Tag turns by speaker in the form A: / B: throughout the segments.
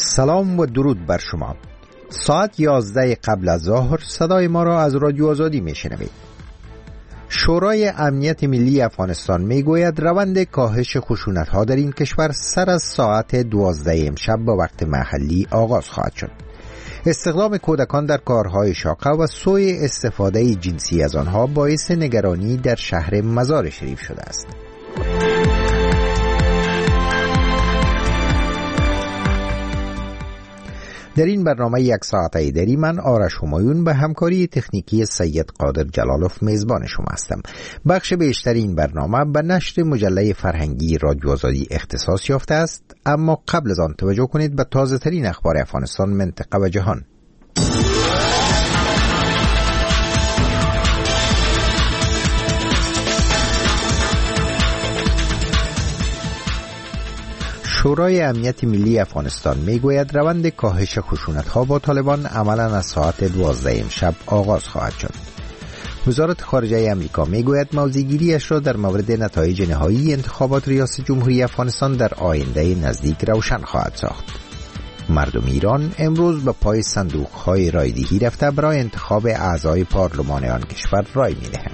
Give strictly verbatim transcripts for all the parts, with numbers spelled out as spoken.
A: سلام و درود بر شما. ساعت یازده قبل از ظهر صدای ما را از رادیو آزادی میشنوید. شورای امنیت ملی افغانستان میگوید روند کاهش خشونت‌ها در این کشور سر از ساعت دوازده امشب به وقت محلی آغاز خواهد شد. استخدام کودکان در کارهای شاقه و سوء استفاده جنسی از آنها باعث نگرانی در شهر مزار شریف شده است. در این برنامه یک ساعته دری من آرش همایون به همکاری تکنیکی سید قادر جلالوف میزبان شما هستم. بخش بیشتر این برنامه به نشر مجله فرهنگی رادیو آزادی اختصاص یافته است، اما قبل از آن توجه کنید به تازه ترین اخبار افغانستان، منطقه و جهان. شورای امنیت ملی افغانستان میگوید روند کاهش خشونت‌ها با طالبان عملاً از ساعت دوازده امشب آغاز خواهد شد. وزارت خارجه آمریکا میگوید موضع‌گیری‌اش را در مورد نتایج نهایی انتخابات ریاست جمهوری افغانستان در آینده نزدیک روشن خواهد ساخت. مردم ایران امروز به پای صندوق‌های رایدهی رفته برای انتخاب اعضای پارلمان آن کشور رای می‌دهند.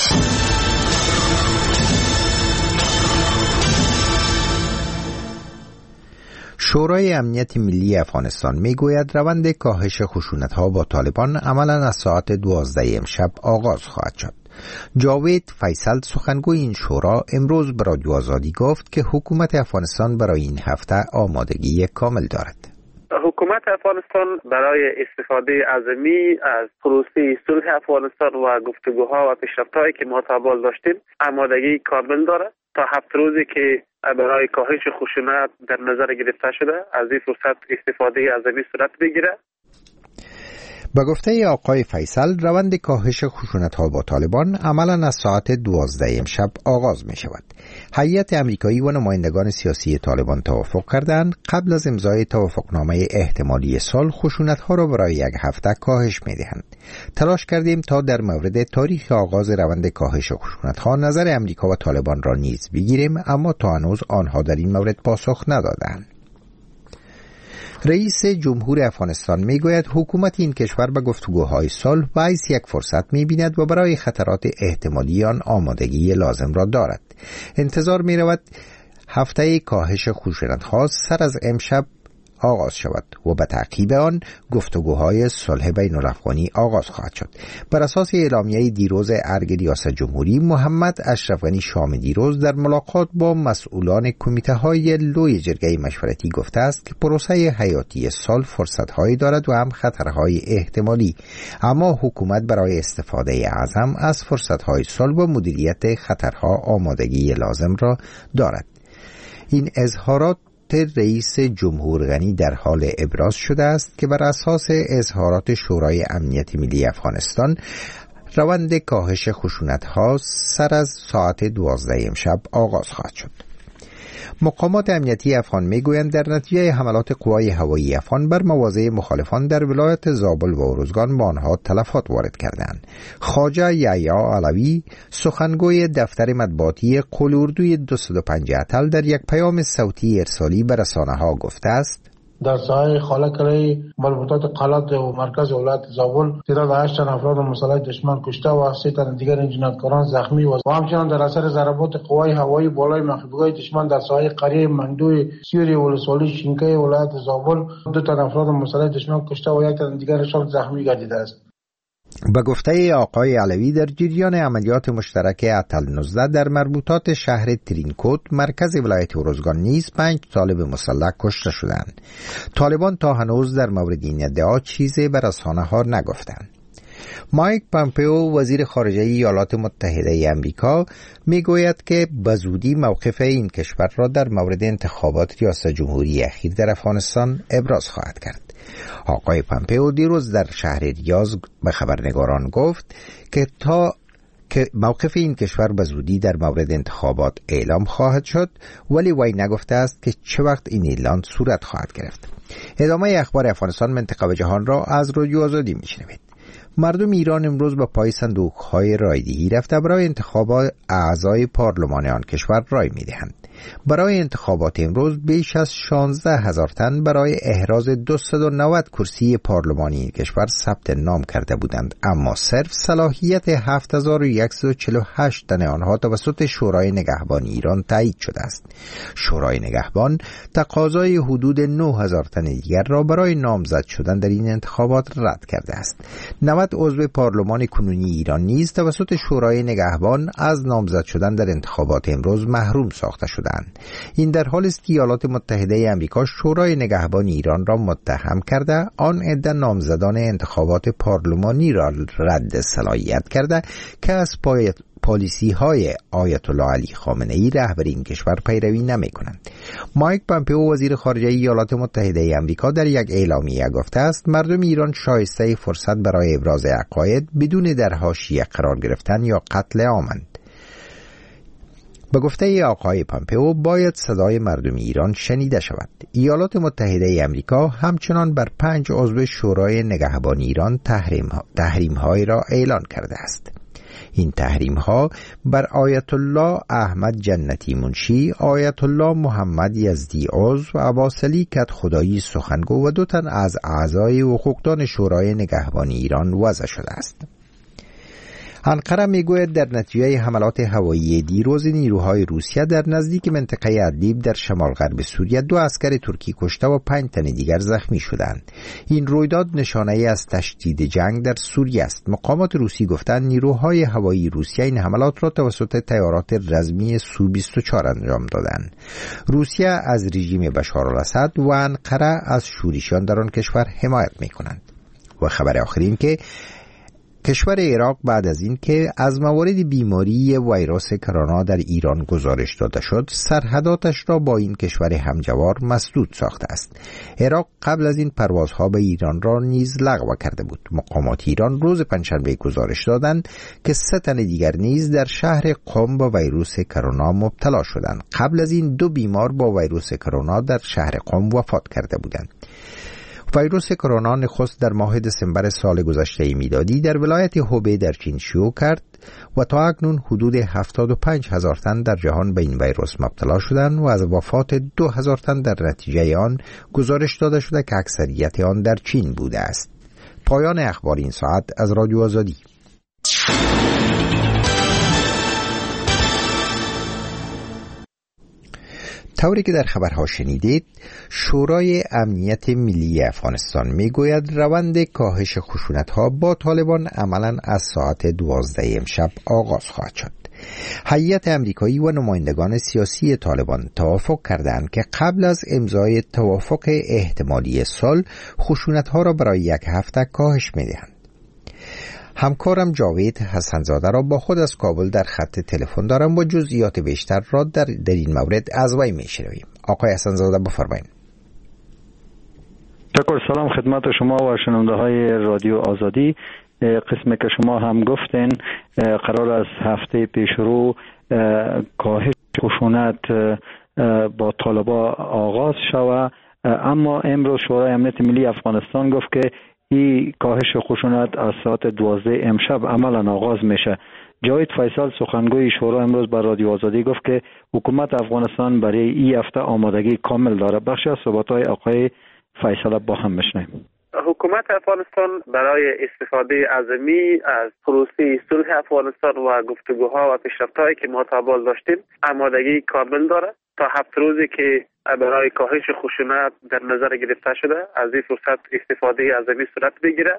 A: شورای امنیت ملی افغانستان میگوید روند کاهش خشونت‌ها با طالبان عملاً از ساعت دوازده امشب آغاز خواهد شد. جاوید فیصل سخنگوی این شورا امروز به رادیو آزادی گفت که حکومت افغانستان برای این هفته آمادگی کامل دارد.
B: حکومت افغانستان برای استفاده عظیمی از پروسه صلح افغانستان و گفتگوها و پیشرفت‌هایی که ما تا حال داشتیم آمادگی کامل دارد. تا هفت روزی که برای کاهش خشونت در نظر گرفته شده از این فرصت استفاده عظیمی صورت بگیره.
A: به گفته آقای فیصل روند کاهش خشونت‌ها با طالبان عملاً از ساعت دوازده امشب آغاز می شود. هیئت آمریکایی و نمایندگان سیاسی طالبان توافق کردند قبل از امضای توافقنامه احتمالی صلح خشونت‌ها را برای یک هفته کاهش می دهند. تلاش کردیم تا در مورد تاریخ آغاز روند کاهش خشونت‌ها نظر آمریکا و طالبان را نیز بگیریم، اما تا هنوز آنها در این مورد پاسخ ندادند. رئیس جمهور افغانستان میگوید حکومت این کشور به گفتگوهای صلح باعث یک فرصت می‌بیند و برای خطرات احتمالی آن آمادگی لازم را دارد. انتظار می‌رود هفته کاهش خشونت‌ها سر از امشب آغاز شود و به تعقیب آن گفتگوهای صلح بین الافغانی آغاز خواهد شد. بر اساس اعلامیه دیروز ارگ ریاست جمهوری، محمد اشرف غنی شام دیروز در ملاقات با مسئولان کمیته‌های لوی جرگه مشورتی گفته است که پروسه حیاتی صلح فرصت‌هایی دارد و هم خطرهای احتمالی، اما حکومت برای استفاده اعظم از فرصت‌های صلح و مدیریت خطرها آمادگی لازم را دارد. این اظهارات رئیس جمهور غنی در حال ابراز شده است که بر اساس اظهارات شورای امنیت ملی افغانستان روند کاهش خشونت‌ها سر از ساعت دوازده امشب آغاز خواهد شد. مقامات امنیتی افغان میگویند در نتیجه حملات قوای هوایی افغان بر مواضع مخالفان در ولایت زابل و ارزگان به آنها تلفات وارد کردند. خواجه یحیی علوی سخنگوی دفتر مطبوعاتی قول اردوی دویست و پنج اتل در یک پیام صوتی ارسالی به رسانه‌ها گفته است
C: در ساحه خالق‌کره مربوطات قلات و مرکز ولایت زابل تعداد هشت افراد مسلح دشمن کشته و سه تن دیگر جنایتکاران زخمی و همچنین در اثر ضربات قوای هوایی بالای مخفیگاه دشمن در ساحه قریه مندوی سیوری ولسوالی شینکه ولایت زابل دو تن افراد مسلح دشمن کشته و یک تن دیگرشان زخمی گردیده است.
A: به گفته آقای علوی در جریان عملیات مشترک اتل نوزده در مربوطات شهر ترینکوت مرکز ولایت ارزگان نیز پنج طالب مسلح کشته شدند. طالبان تا هنوز در مورد این ادعا چیزی به رسانه‌ها نگفتند. مایک پامپئو وزیر خارجه ایالات متحده آمریکا میگوید که به زودی موقف این کشور را در مورد انتخابات ریاست جمهوری اخیر در افغانستان ابراز خواهد کرد. آقای پامپئو دیروز در شهر ریاض به خبرنگاران گفت که تا که موقف این کشور به زودی در مورد انتخابات اعلام خواهد شد، ولی وی نگفته است که چه وقت این اعلان صورت خواهد گرفت. ادامه اخبار افغانستان، منطقه و جهان را از رادیو آزادی میشنوید. مردم ایران امروز به پای صندوق‌های رایدهی رفته برای انتخاب اعضای پارلمان آن کشور رای می‌دهند. برای انتخابات امروز بیش از شانزده هزار تن برای احراز دویست و نود کرسی پارلمانی کشور ثبت نام کرده بودند، اما صرف صلاحیت هفت هزار و صد و چهل و هشت تن آنها توسط شورای نگهبان ایران تایید شده است. شورای نگهبان تقاضای حدود نه هزار تن دیگر را برای نامزد شدن در این انتخابات رد کرده است. نود عضو پارلمان کنونی ایران نیز توسط شورای نگهبان از نامزد شدن در انتخابات امروز محروم ساخته شدند. این در حال است که ایالات متحده آمریکا شورای نگهبان ایران را متهم کرده آن عده نامزدان انتخابات پارلمانی را رد صلاحیت کرده که از پای پالیسی های آیت الله علی خامنه ای رهبر این کشور پیروی نمی کنند. مایک پامپئو وزیر خارجه ایالات متحده آمریکا در یک اعلامیه گفته است مردم ایران شایسته فرصت برای ابراز عقاید بدون در حاشیه قرار گرفتن یا قتل عامند. به گفته آقای پامپئو باید صدای مردم ایران شنیده شود. ایالات متحده آمریکا همچنان بر پنج عضو شورای نگهبان ایران تحریم تحریم های را اعلان کرده است. این تحریم ها بر آیت الله احمد جنتی منشی، آیت الله محمد یزدی عضو و عباس علی کدخدایی سخنگو و دو تن از اعضای حقوقدان شورای نگهبان ایران وضع شده است. انقره میگوید در نتیجه حملات هوایی دیروز نیروهای روسیه در نزدیک منطقه ادلیب در شمال غرب سوریه دو عسکر ترکی کشته و پنج تن دیگر زخمی شدند. این رویداد نشانه ای از تشدید جنگ در سوریه است. مقامات روسی گفتند نیروهای هوایی روسیه این حملات را توسط طیارات رزمی سو بیست و چهار انجام دادند. روسیه از رژیم بشار الاسد و انقره از شورشیان در آن کشور حمایت می‌کنند. و خبر آخر این که کشور عراق بعد از این که از موارد بیماری ویروس کرونا در ایران گزارش داده شد سرحداتش را با این کشور همجوار مسدود ساخته است. عراق قبل از این پروازها به ایران را نیز لغو کرده بود. مقامات ایران روز پنجشنبه گزارش دادند که سه تن دیگر نیز در شهر قم با ویروس کرونا مبتلا شدند. قبل از این دو بیمار با ویروس کرونا در شهر قم وفات کرده بودند. ویروس کرونا نخست در ماه دسامبر سال گذشته میلادی در ولایت هوبی در چین شیوع کرد و تا اکنون حدود هفتاد و پنج هزار تن در جهان به این ویروس مبتلا شدند و از وفات دو هزار تن در نتیجه آن گزارش داده شده که اکثریت آن در چین بوده است. پایان اخبار این ساعت از رادیو آزادی. طوری که در خبرها شنیدید، شورای امنیت ملی افغانستان میگوید روند کاهش خشونت‌ها با طالبان عملاً از ساعت دوازده امشب آغاز خواهد شد. هیئت امریکایی و نمایندگان سیاسی طالبان توافق کردند که قبل از امضای توافق احتمالی صلح خشونت‌ها را برای یک هفته کاهش می‌دهند. همکارم جاوید حسنزاده را با خود از کابل در خط تلفن دارم و جزئیات بیشتر را در, در این مورد از وی میشنویم. آقای حسنزاده بفرمایید.
D: تشکر. سلام خدمت شما و شنونده های رادیو آزادی. قسمی که شما هم گفتین قرار است هفته پیش رو کاهش خشونت با طالبان آغاز شود، اما امروز شورای امنیت ملی افغانستان گفت که این کاهش خشونت از ساعت دوازده امشب عملا آغاز میشه. جاوید فیصل سخنگوی شورا امروز بر رادیو آزادی گفت که حکومت افغانستان برای این هفته آمادگی کامل داره. بخشی از صحبت‌های آقای فیصل با هم بشنویم.
B: حکومت افغانستان برای استفاده عظیمی از پروسه صلح افغانستان و گفتگوها و پیشرفت‌هایی که ما تا بال داشتیم آمادگی کامل داره. تا هفت روزی که برای کاهش خشونت در نظر گرفته شده از این فرصت استفاده عظیمی صورت بگیره.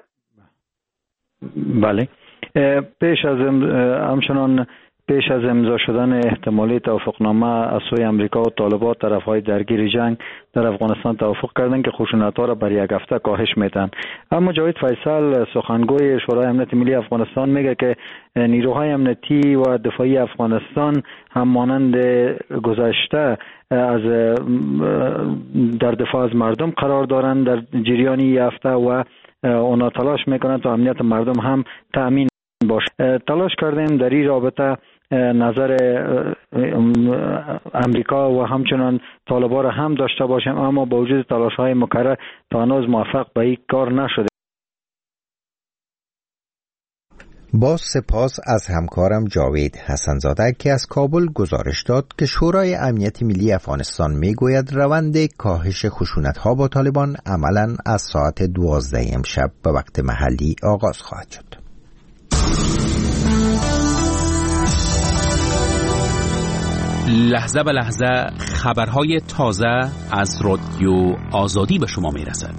D: بله. پیش از همچنان پیش از امضا شدن احتمالی توافقنامه از سوی امریکا و طالبان، طرفهای درگیر جنگ در افغانستان توافق کردند که خشونت‌ها را بر یک هفته کاهش میدن. اما جاوید فیصل سخنگوی شورای امنیت ملی افغانستان میگه که نیروهای امنیتی و دفاعی افغانستان هم مانند گذشته از در دفاع از مردم قرار دارند در جریان این هفته و اونا تلاش میکنند تا امنیت مردم هم تأمین باشه. تلاش کردیم در این رابطه نظر امریکا و همچنان طالبان را هم داشته باشیم، اما با وجود تلاش های مکرر تا هنوز موفق به این کار نشده.
A: با سپاس از همکارم جاوید حسنزاده که از کابل گزارش داد که شورای امنیت ملی افغانستان میگوید روند کاهش خشونت‌ها با طالبان عملاً از ساعت دوازده امشب به وقت محلی آغاز خواهد شد.
E: لحظه به لحظه خبرهای تازه از رادیو آزادی به شما میرسد.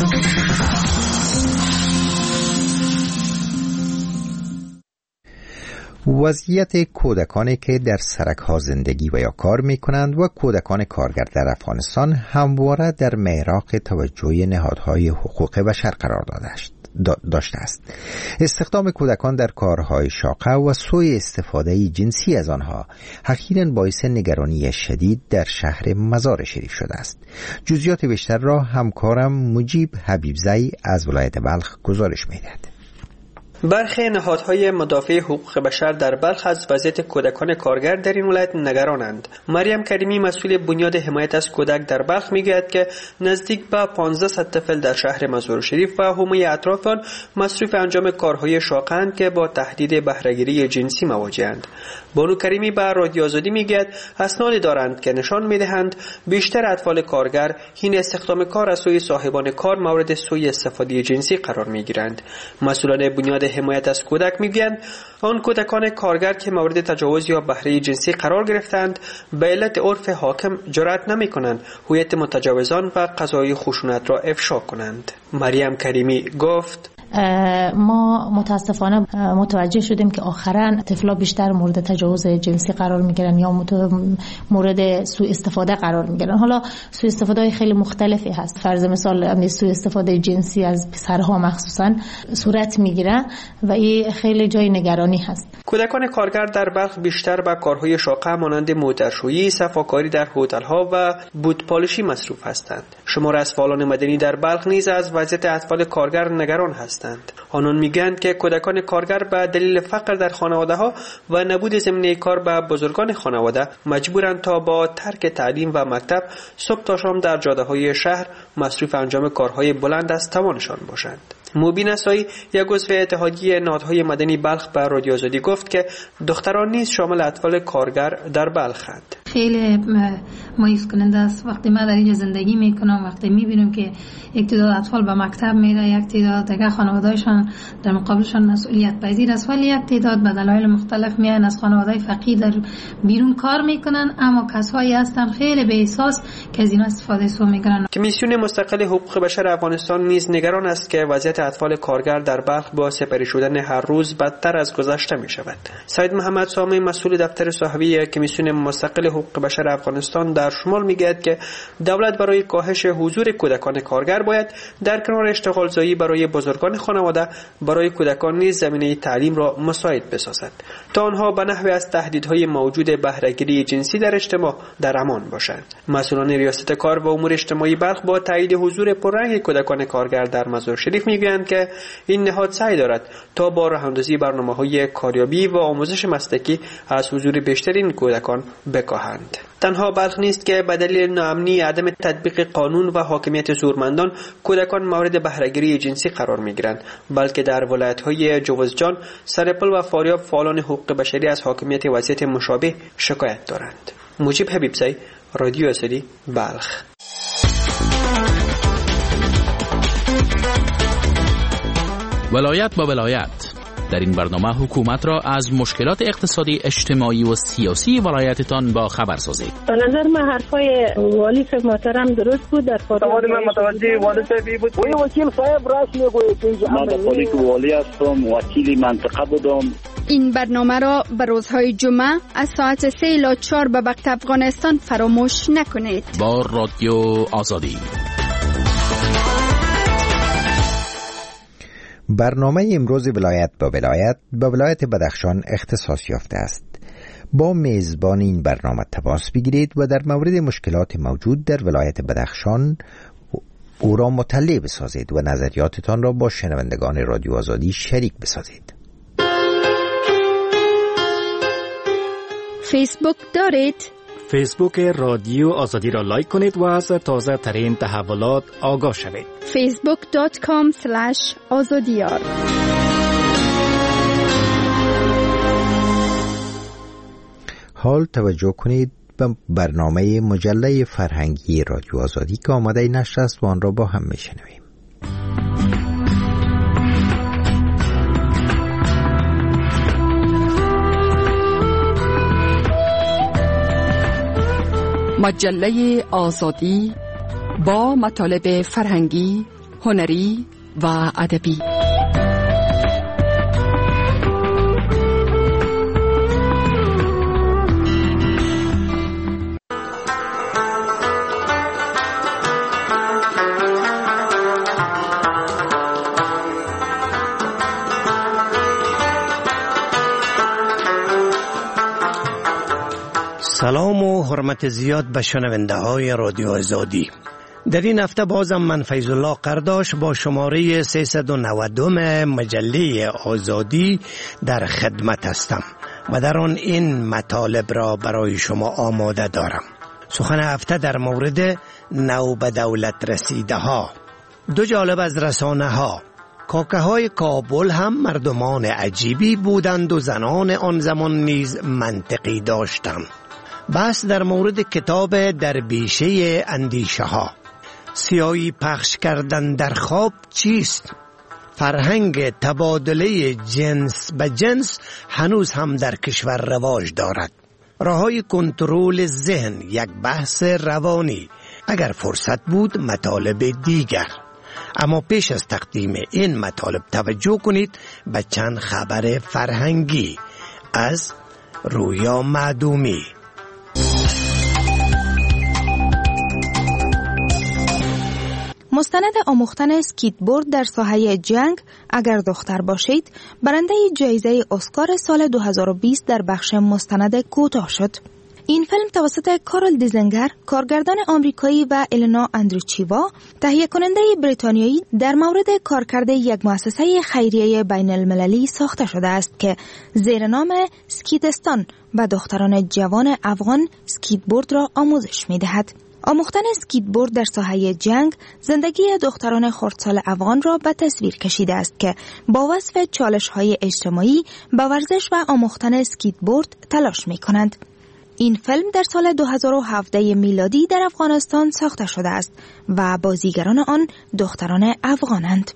A: وضعیت کودکانی که در سرک‌ها زندگی و یا کار می‌کنند و کودکان کارگر در افغانستان همواره در معراق توجه نهادهای حقوق بشر قرار داشته است. استخدام کودکان در کارهای شاقه و سوء استفاده جنسی از آنها اخیراً باعث نگرانی شدید در شهر مزار شریف شده است. جزئیات بیشتر را همکارم مجیب حبیبزئی از ولایت بلخ گزارش می‌دهد.
F: برخی نهادهای مدافع حقوق بشر در بلخ از وضعیت کودکان کارگر در این ولایت نگرانند. مریم کریمی مسئول بنیاد حمایت از کودک در بلخ میگوید که نزدیک به پانزده طفل در شهر مزار شریف و حومه اطراف آن مصروف انجام کارهای شاقند که با تهدید بهره‌گیری جنسی مواجه‌اند. بانو کریمی به رادیو آزادی میگوید اسنادی دارند که نشان میدهند بیشتر اطفال کارگر حین استخدام کار از سوی صاحبان کار مورد سوء استفاده جنسی قرار میگیرند. مسئولان بنیاد حمایت از کودک میگویند آن کودکان کارگر که مورد تجاوز یا بهره جنسی قرار گرفتند به علت عرف حاکم جرأت نمی‌کنند هویت متجاوزان و قضای خشونت را افشا کنند. مریم کریمی گفت
G: ما متاسفانه متوجه شدیم که آخرا طفلا بیشتر مورد تجاوز جنسی قرار میگیرن یا مورد سوء استفاده قرار میگیرن. حالا سوء استفاده خیلی مختلفی هست. فرض مثال سوء استفاده جنسی از پسرها مخصوصا صورت میگیره و این خیلی جای نگرانی هست.
F: کودکان کارگر در بلخ بیشتر به کارهای شاقه مانند موترشویی، صفاکاری در هتل‌ها و بوت‌پالشی مصروف هستند. شمار از فعالان مدنی در بلخ نیز از وضعیت اطفال کارگر نگران هستند. آنان میگویند که کودکان کارگر به دلیل فقر در خانواده‌ها و نبود زمینه کار به بزرگان خانواده مجبورند تا با ترک تعلیم و مکتب صبح تا شام در جاده‌های شهر مصروف انجام کارهای بلند از توانشان باشند. موبین اسایی یک عضو اتحادیه نهادهای مدنی بلخ به رادیو آزادی گفت که دختران نیز شامل اطفال کارگر در بلخند.
H: خیلی مایوس کننده است وقتی ما در اینجا زندگی میکنم، وقتی میبینم که یک تعداد اطفال به مکتب میره، یک تعداد دیگه خانواده‌شان در مقابلشان مسئولیت پذیر است، ولی یک تعداد به دلایل مختلف میان از خانواده فقیر در بیرون کار میکنن، اما کسایی هستن خیلی به احساس که از اینا استفاده سو میکنن.
F: کمیسیون مستقل حقوق بشر افغانستان نیز نگران است که وضعیت اطفال کارگر در بلخ با سپری شدن هر روز بدتر از گذشته می شود. سید محمد سامی مسئول دفتر صحفی کمیسیون مستقل حقوق بشر افغانستان در شمال میگوید که دولت برای کاهش حضور کودکان کارگر باید در کنار اشتغال زایی برای بزرگان خانواده برای کودکان نیز زمینه تعلیم را مساعد بسازد تا آنها به نحوی از تهدیدهای موجود بهره‌گیری جنسی در اجتماع در امان باشند. مسئولان ریاست کار و امور اجتماعی بلخ با تایید حضور پررنگ کودکان کارگر در مزار شریف میگویند که این نهاد سعی دارد تا با راه‌اندازی برنامه‌های کاریابی و آموزش مسلکی از حضور بیشتر این کودکان بکاهند. تنها بلخ نیست که به دلیل ناامنی عدم تطبیق قانون و حاکمیت زورمندان کودکان مورد بهره‌گیری جنسی قرار می‌گیرند، بلکه در ولایت‌های جوزجان، سرپل و فاریاب فعالان حقوق بشری از حاکمیت وضعیت مشابه شکایت دارند. مجیب حبیبزئی، رادیو آزادی، بلخ.
E: ولایت با ولایت در این برنامه حکومت را از مشکلات اقتصادی، اجتماعی و سیاسی ولایتتان با خبر سازید.
I: به نظر من حرفای والی صاحب محترم درست بود. در
B: سوال من متوجه والی صاحبی بود.
J: وی وکیل صاحب راست میگوید که من به پلیس والی هستم، وکیل منطقه بودم.
K: این برنامه را به روزهای جمعه از ساعت سه الی چهار به وقت افغانستان فراموش نکنید.
E: با رادیو آزادی.
A: برنامه امروز ولایت با ولایت به ولایت بدخشان اختصاص یافته است. با میزبان این برنامه تماس بگیرید و در مورد مشکلات موجود در ولایت بدخشان او را مطلع بسازید و نظریاتتان را با شنوندگان رادیو آزادی شریک بسازید.
K: فیسبوک دارید؟
L: فیسبوک رادیو آزادی را لایک کنید و از تازه ترین تحولات آگاه شوید.
K: فیسبوک دات کام اسلش آزادیار.
A: حال توجه کنید به برنامه مجله فرهنگی رادیو آزادی که آماده نشر است و آن را با هم میشنویم.
M: مجله آزادی با مطالب فرهنگی، هنری و ادبی.
N: سلام و حرمت زیاد به شنونده های رادیو آزادی. در این هفته بازم من فیض الله قرداش با شماره سیصد و نود و دو مجله آزادی در خدمت هستم و در آن این مطالب را برای شما آماده دارم. سخن هفته در مورد نو به دولت رسیده ها. دو جالب از رسانه ها: کاکه های کابل هم مردمان عجیبی بودند و زنان آن زمان نیز منطقی داشتند. بس در مورد کتاب در بیشه اندیشه ها. سیاهی پخش کردن در خواب چیست؟ فرهنگ تبادله جنس به جنس هنوز هم در کشور رواج دارد. راههای کنترل ذهن، یک بحث روانی. اگر فرصت بود مطالب دیگر. اما پیش از تقدیم این مطالب توجه کنید به چند خبر فرهنگی از رویا معدومی.
O: مستند آموختن اسکیتبورد در ساحه جنگ اگر دختر باشید برنده جایزه اسکار سال دو هزار و بیست در بخش مستند کوتاه شد. این فیلم توسط کارل دیزنگر، کارگردان آمریکایی و النا اندروچیوا، تهیه کننده بریتانیایی، در مورد کارکرد یک مؤسسه خیریه بین المللی ساخته شده است که زیر نام سکیتستان و دختران جوان افغان سکیتبورد را آموزش می دهد. آموختن اسکیتبورد در ساحه جنگ زندگی دختران خردسال افغان را به تصویر کشیده است که با وصف چالش‌های اجتماعی به ورزش و آموختن اسکیتبورد تلاش می‌کنند. این فیلم در سال دو هزار و هفده میلادی در افغانستان ساخته شده است و بازیگران آن دختران افغانند.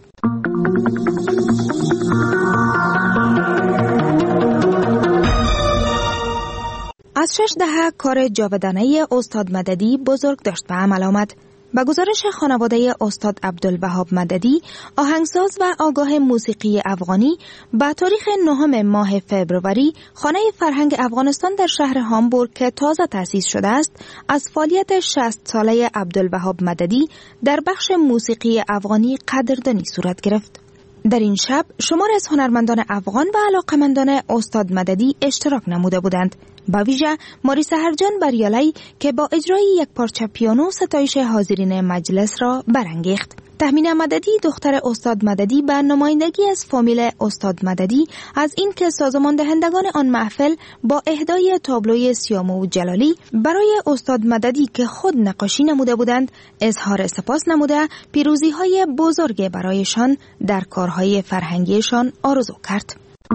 O: از شش دهه کار جاودانه استاد مددی بزرگ داشت به عمل آمد. به گزارش خانواده استاد عبدالوهاب مددی، آهنگساز و آگاه موسیقی افغانی، به تاریخ نهم ماه فوریه خانه فرهنگ افغانستان در شهر هامبورگ که تازه تأسیس شده است، از فعالیت شصت ساله عبدالوهاب مددی در بخش موسیقی افغانی قدردانی صورت گرفت. در این شب شمار از هنرمندان افغان و علاقمندان استاد مددی اشتراک نموده بودند. با ویژه ماری سحرجان بریالی که با اجرای یک پارچه پیانو ستایش حاضرین مجلس را برانگیخت. تهمینه مددی، دختر استاد مددی، به نمایندگی از فامیل استاد مددی از این که سازمان دهندگان آن محفل با اهدای تابلوی سیامو جلالی برای استاد مددی که خود نقاشی نموده بودند اظهار سپاس نموده پیروزی های بزرگ برایشان در کارهای فرهنگیشان آرزو کرد.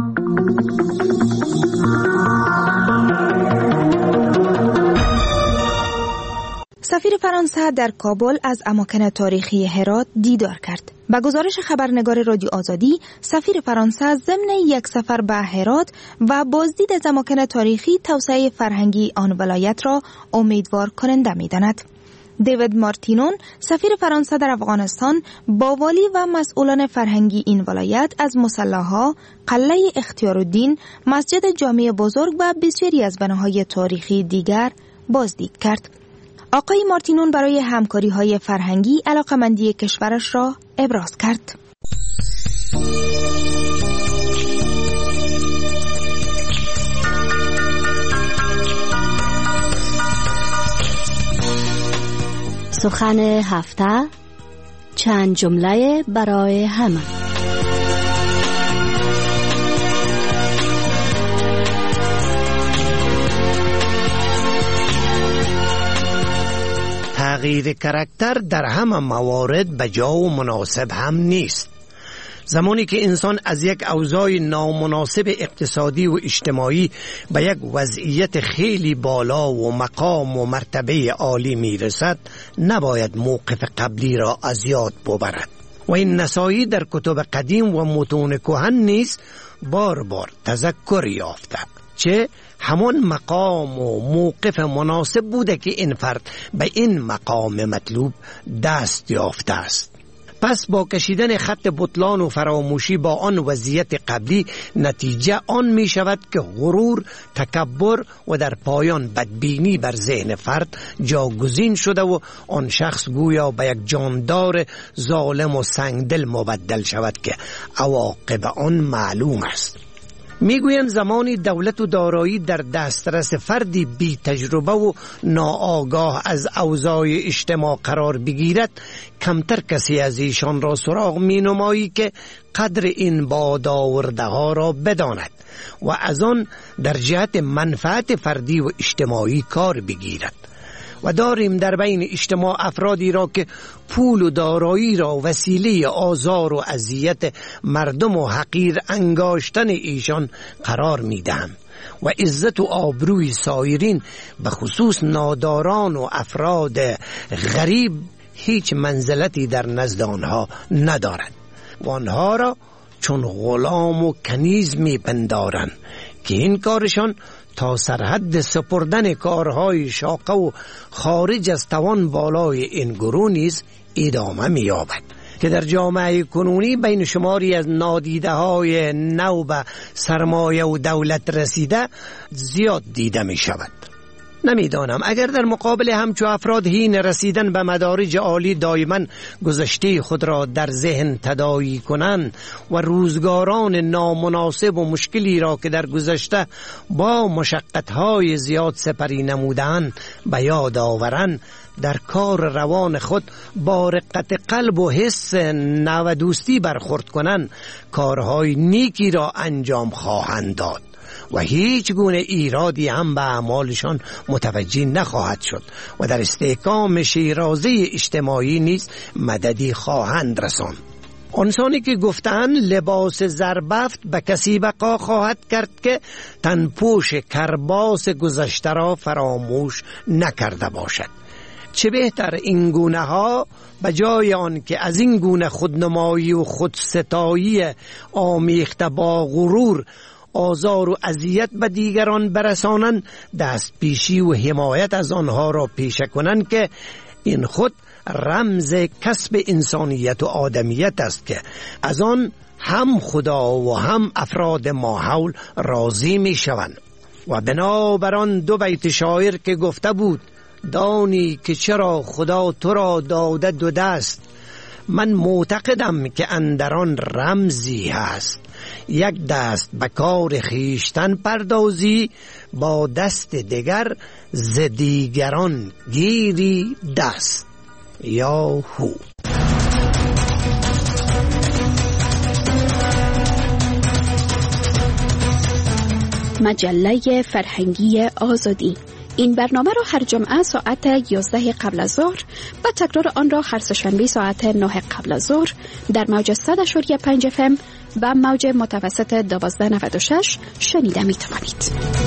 O: سفیر فرانسه در کابل از اماکن تاریخی هرات دیدار کرد. با گزارش خبرنگار رادیو آزادی، سفیر فرانسه ضمن یک سفر به هرات و بازدید از اماکن تاریخی توسعه فرهنگی آن ولایت را امیدوار کننده می‌داند. دیوید مارتینون، سفیر فرانسه در افغانستان، با والی و مسئولان فرهنگی این ولایت از مصلاها، قلعه اختیارالدین، مسجد جامع بزرگ و بسیاری از بناهای تاریخی دیگر بازدید کرد. آقای مارتینون برای همکاری‌های فرهنگی علاقمندی کشورش را ابراز کرد.
P: سخن هفته، چند جمله برای همه.
N: تغییر کاراکتر در همه موارد به جا و مناسب هم نیست. زمانی که انسان از یک اوضاع نامناسب اقتصادی و اجتماعی به یک وضعیت خیلی بالا و مقام و مرتبه عالی میرسد، نباید موقف قبلی را از یاد ببرد و این نصایح در کتب قدیم و متون کهن نیز بار بار تذکر یافته، چه همان مقام و موقف مناسب بوده که این فرد به این مقام مطلوب دست یافته است. پس با کشیدن خط بطلان و فراموشی با آن وضعیت قبلی، نتیجه آن می شود که غرور، تکبر و در پایان بدبینی بر ذهن فرد جاگزین شده و آن شخص گویا به یک جاندار ظالم و سنگدل مبدل شود که عواقب آن معلوم است. میگویند زمانی دولت و دارایی در دسترس فردی بی تجربه و ناآگاه از اوضاع اجتماع قرار بگیرد، کمتر کسی از ایشان را سراغ می نمایی که قدر این بادآورده ها را بداند و از آن در جهت منفعت فردی و اجتماعی کار بگیرد. و داریم در بین اجتماع افرادی را که پول و دارایی را وسیله آزار و اذیت مردم و حقیر انگاشتن ایشان قرار می‌دهند و عزت و آبروی سایرین به خصوص ناداران و افراد غریب هیچ منزلتی در نزد آنها ندارد و آنها را چون غلام و کنیز می‌پندارند که این کارشان تا سرحد سپردن کارهای شاقه و خارج از توان بالای این گروه نیز ادامه می‌یابد که در جامعه کنونی بین شماری از نادیده های نو به سرمایه و دولت رسیده زیاد دیده می شود. نمیدانم اگر در مقابل همچو افراد هین رسیدن به مدارج عالی دائما گذشته خود را در ذهن تداعی کنند و روزگاران نامناسب و مشکلی را که در گذشته با مشقت‌های زیاد سپری نمودند به یاد آورند، در کار روان خود با رقت قلب و حس نو دوستی برخورد کنند، کارهای نیکی را انجام خواهند داد و هیچ گونه ایرادی هم به اعمالشان متوجه نخواهد شد و در استحکام شیرازه اجتماعی نیز مددی خواهند رساند. آنسانی که گفتند لباس زربفت به کسی بقا خواهد کرد که تنپوش کرباس گذشته را فراموش نکرده باشد. چه بهتر این گونه ها به جای آن که از این گونه خودنمایی و خودستایی آمیخته با غرور آزار و اذیت به دیگران برسانند، دست پیشی و حمایت از آنها را پیشه کنند که این خود رمز کسب انسانیت و آدمیت است که از آن هم خدا و هم افراد ماحول راضی می شوند. و بنابراین دو بیت شاعر که گفته بود دانی که چرا خدا تو را داده دو دست، من معتقدم که اندران رمزی هست، یک دست به کار خیشتن پردازی، با دست دیگر ز دیگران گیری دست. یا هو.
K: مجله فرهنگی آزادی. این برنامه را هر جمعه ساعت یازده قبل از ظهر و تکرار آن را هر سه‌شنبه ساعت نه قبل از ظهر در موج صد و پنج اف ام و موج متوسط دوازده نود و شش شنیده می توانید.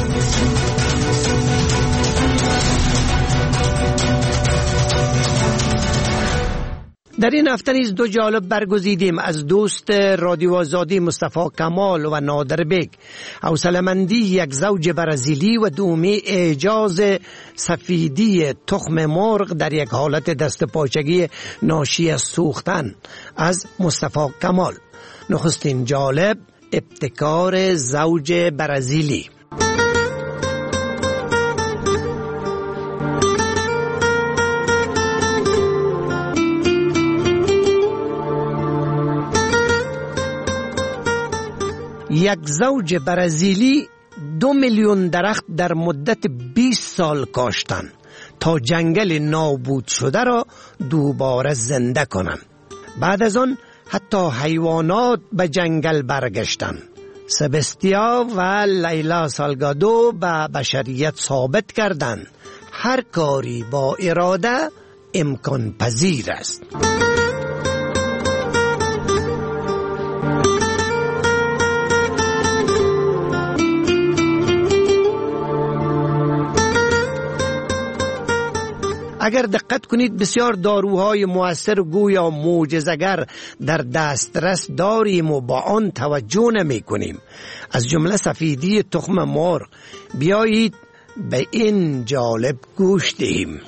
N: در این هفته نیز دو جالب برگزیدیم از دوست رادیو آزادی مصطفی کمال و نادر بیگ. حوصله‌مندی یک زوج برزیلی و دومی اعجاز سفیدی تخم مرغ در یک حالت دست پاچگی ناشی از سوختن از مصطفی کمال. نخستین جالب ابتکار زوج برزیلی. یک زوج برزیلی دو میلیون درخت در مدت بیست سال کاشتند تا جنگل نابود شده را دوباره زنده کنند. بعد از آن حتی حیوانات به جنگل برگشتند. سبستیا و لیلا سالگادو به بشریت ثابت کردند هر کاری با اراده امکان پذیر است. اگر دقت کنید بسیار داروهای مؤثر گویا معجزه‌گر در دسترس داریم و با آن توجه نمی کنیم. از جمله سفیدی تخم مرغ. بیایید به این جالب گوش دهیم.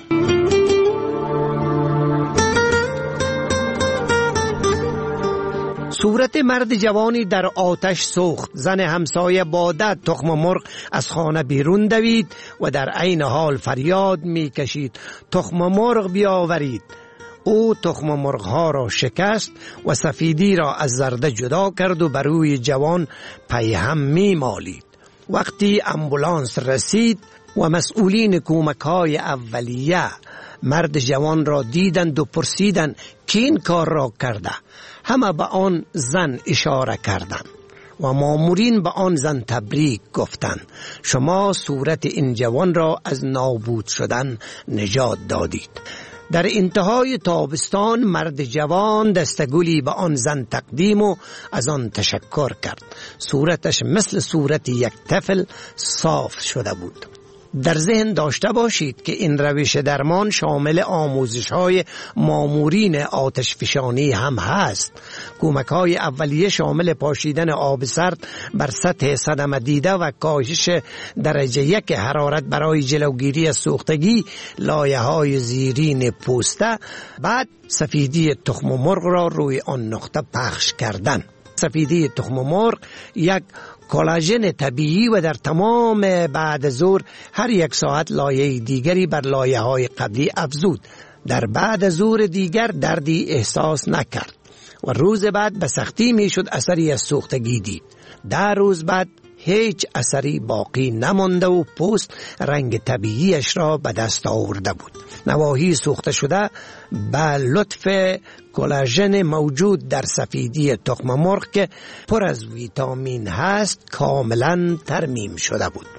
N: صورت مرد جوانی در آتش سوخت. زن همسایه با دد تخم مرغ از خانه بیرون دوید و در عین حال فریاد می کشید تخم مرغ بیاورید. او تخم مرغ ها را شکست و سفیدی را از زرده جدا کرد و بر روی جوان پیهم می مالید. وقتی امبولانس رسید و مسئولین کمک های اولیه مرد جوان را دیدند و پرسیدند که این کار را کرده. همه به آن زن اشاره کردند و مامورین به آن زن تبریک گفتند شما صورت این جوان را از نابود شدن نجات دادید. در انتهای تابستان مرد جوان دستگلی به آن زن تقدیم و از آن تشکر کرد. صورتش مثل صورت یک طفل صاف شده بود. در ذهن داشته باشید که این روش درمان شامل آموزش های مامورین آتش فشانی هم هست. کمک های اولیه شامل پاشیدن آب سرد بر سطح صدمه دیده و کاهش درجه یک حرارت برای جلوگیری از سوختگی لایه های زیرین پوسته. بعد سفیدی تخم مرغ را روی آن نقطه پخش کردن. سفیدی تخم مرغ یک کلاژن طبیعی و در تمام بعد ظهر هر یک ساعت لایه دیگری بر لایه های قبلی افزود. در بعد ظهر دیگر دردی احساس نکرد و روز بعد به سختی می شد اثری از سوختگی دید. در روز بعد هیچ اثری باقی نمانده و پوست رنگ طبیعیش را به دست آورده بود. نواحی سوخته شده به لطف کلاژن موجود در سفیدی تخم مرغ که پر از ویتامین هست کاملا ترمیم شده بود.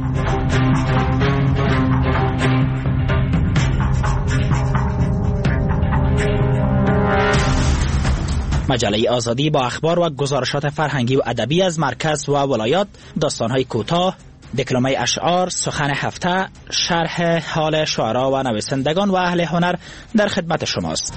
E: مجله آزادی با اخبار و گزارشات فرهنگی و ادبی از مرکز و ولایات، داستان‌های کوتاه، دکلمه اشعار، سخن هفته، شرح حال شعرا و نویسندگان و اهل هنر در خدمت شماست.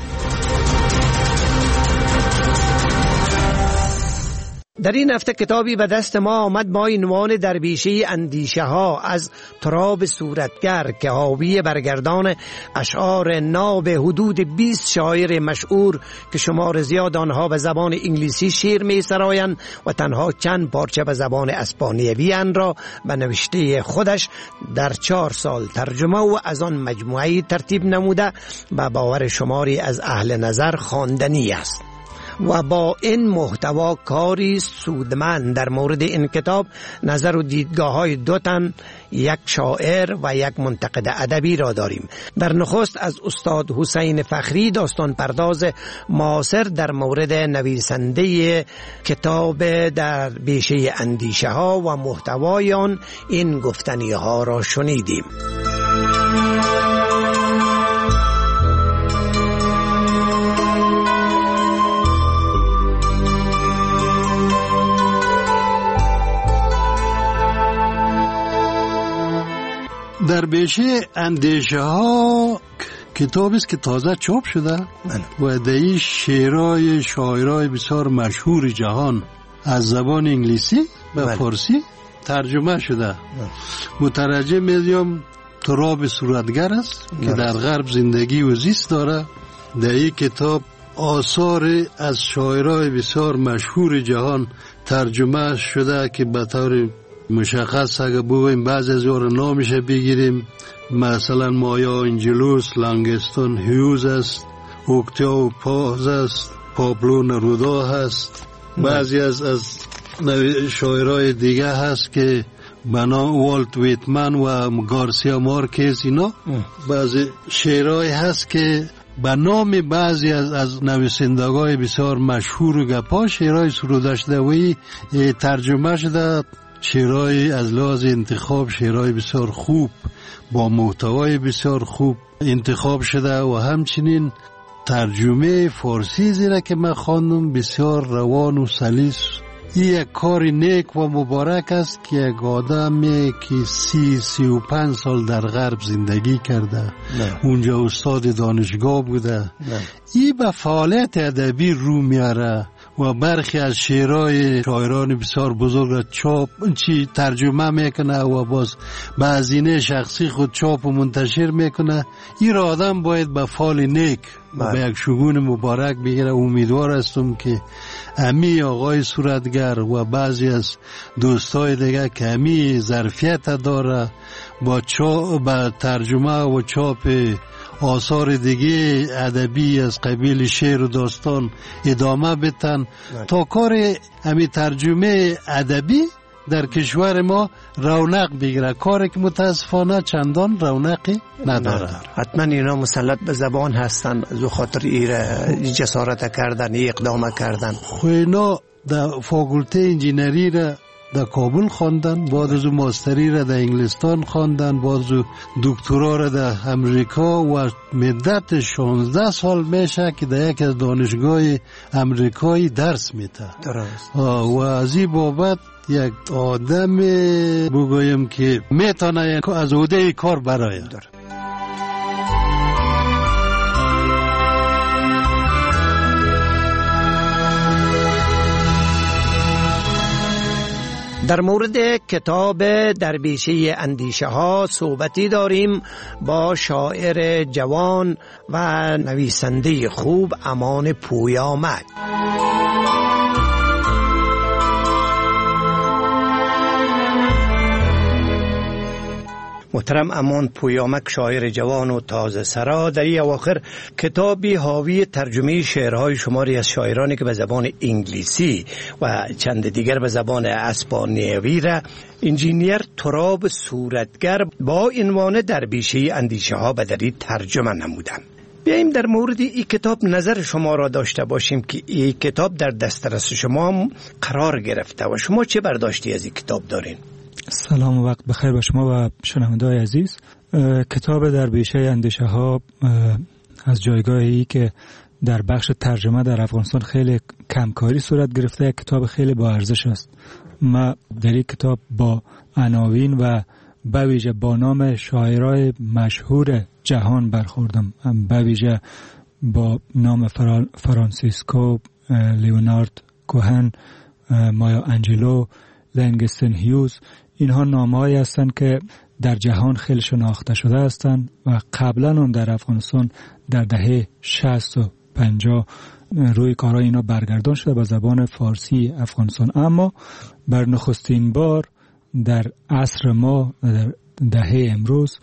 N: در این هفته کتابی به دست ما آمد با عنوان درویشه اندیشه ها از تراب صورتگر که حاوی برگردان اشعار ناب حدود بیست شاعر مشهور که شمار زیاد آنها به زبان انگلیسی شعر می سرایند و تنها چند پارچه به زبان اسپانیوی آن را به نوشته خودش در چهار سال ترجمه و از آن مجموعه ترتیب نموده به باور شماری از اهل نظر خواندنی است. و با این محتوا کاری سودمند در مورد این کتاب نظر و دیدگاه های دو تن، یک شاعر و یک منتقد ادبی را داریم. در نخست از استاد حسین فخری داستان پرداز معاصر در مورد نویسنده کتاب در بیشه اندیشه ها و محتوای آن این گفتنی ها را شنیدیم.
Q: در بیشه اندیشه ها کتابی است که تازه چاپ شده و در این شعرهای شاعرای بسیار مشهور جهان از زبان انگلیسی به فارسی ترجمه شده. مترجم میدیم تراب صورتگر است که در غرب زندگی و زیست داره. در این کتاب آثار از شاعرای بسیار مشهور جهان ترجمه شده که به طور مشخص اگه بگویم بعضی از اون نامش بگیریم، مثلا مایا انجلوس، لانگستون هیوز است، اوکتاو پاز است، پابلو نرودا هست. بعضی از از شاعرای دیگه هست که بنا والت ویتمن و گارسیا مارکز. اینا بعضی شعرهای هست که به نام بعضی از از نویسندگان بسیار مشهور و گپا شعرهای سروده شده و ترجمه شده. شعرهای از لحاظ انتخاب شعرهای بسیار خوب با محتوای بسیار خوب انتخاب شده و همچنین ترجمه فارسی زیرا که من خواندم بسیار روان و سلیس این یک کار نیک و مبارک است که یک آدمی که سی سی و پنج سال در غرب زندگی کرده نه. اونجا استاد دانشگاه بوده نه. این به فعالیت ادبی رو میاره و برخی از شعرهای شاعران بسیار بزرگ را چاپ چی ترجمه میکنه و باز به هزینه شخصی خود چاپ و منتشر میکنه. این را آدم باید به فال نیک و به یک شگون مبارک بگیره. امیدوار هستم که امی آقای صورتگر و بعضی از دوستای دیگه که امی ظرفیت داره با, چا... با ترجمه و چاپ آثار دیگه ادبی از قبیل شعر و داستان ادامه بدن تا کار امی ترجمه ادبی در کشور ما رونق بگیره. کاری که متاسفانه چندان رونقی نداره.
N: حتما اینا مسلط به زبان هستن زو خاطر ایره جسارت کردن اقدام کردن.
Q: خو اینا در فاکولته انجینری را در کابل خواندن، بعد از ماستری را در انگلستان خواندن، بعد از دکترا را در امریکا و مدت شانزده سال میشه که در یک از دانشگاه امریکایی درس میده.
N: درست.
Q: و از این بابت یک آدم بگویم که میتونه از عهده کار براید.
N: در مورد کتاب درویشی اندیشه ها صحبتی داریم با شاعر جوان و نویسنده خوب امان پویامک. محترم امان پویامک، شاعر جوان و تازه سرا، در این اواخر کتابی حاوی ترجمه شعرهای شماری از شاعرانی که به زبان انگلیسی و چند دیگر به زبان اسپانیایی را انجینیر تراب صورتگر با عنوان درویشی اندیشه ها به دری ترجمه نمودند. بیاییم در مورد این کتاب نظر شما را داشته باشیم که این کتاب در دسترس شما قرار گرفته و شما چه برداشتی از این کتاب دارین؟
R: سلام و وقت بخیر با شما و شنونده‌های عزیز. کتاب درویشی اندیشه ها از جایگاهی که در بخش ترجمه در افغانستان خیلی کمکاری صورت گرفته، کتاب خیلی با ارزش است. ما در این کتاب با عناوین و به ویژه با نام شاعرای مشهور جهان برخوردم، به ویژه با نام فرانسیسکو لیونارد کوهن، مایا انجلو، لنگستن هیوز. اینها نامه‌هایی هستند که در جهان خیلی شناخته شده هستند و قبلا هم در افغانستان در دهه شصت و پنجاه روی کارهای اینا برگردان شده به زبان فارسی افغانستان، اما بر نخستین بار در عصر ما در دهه امروز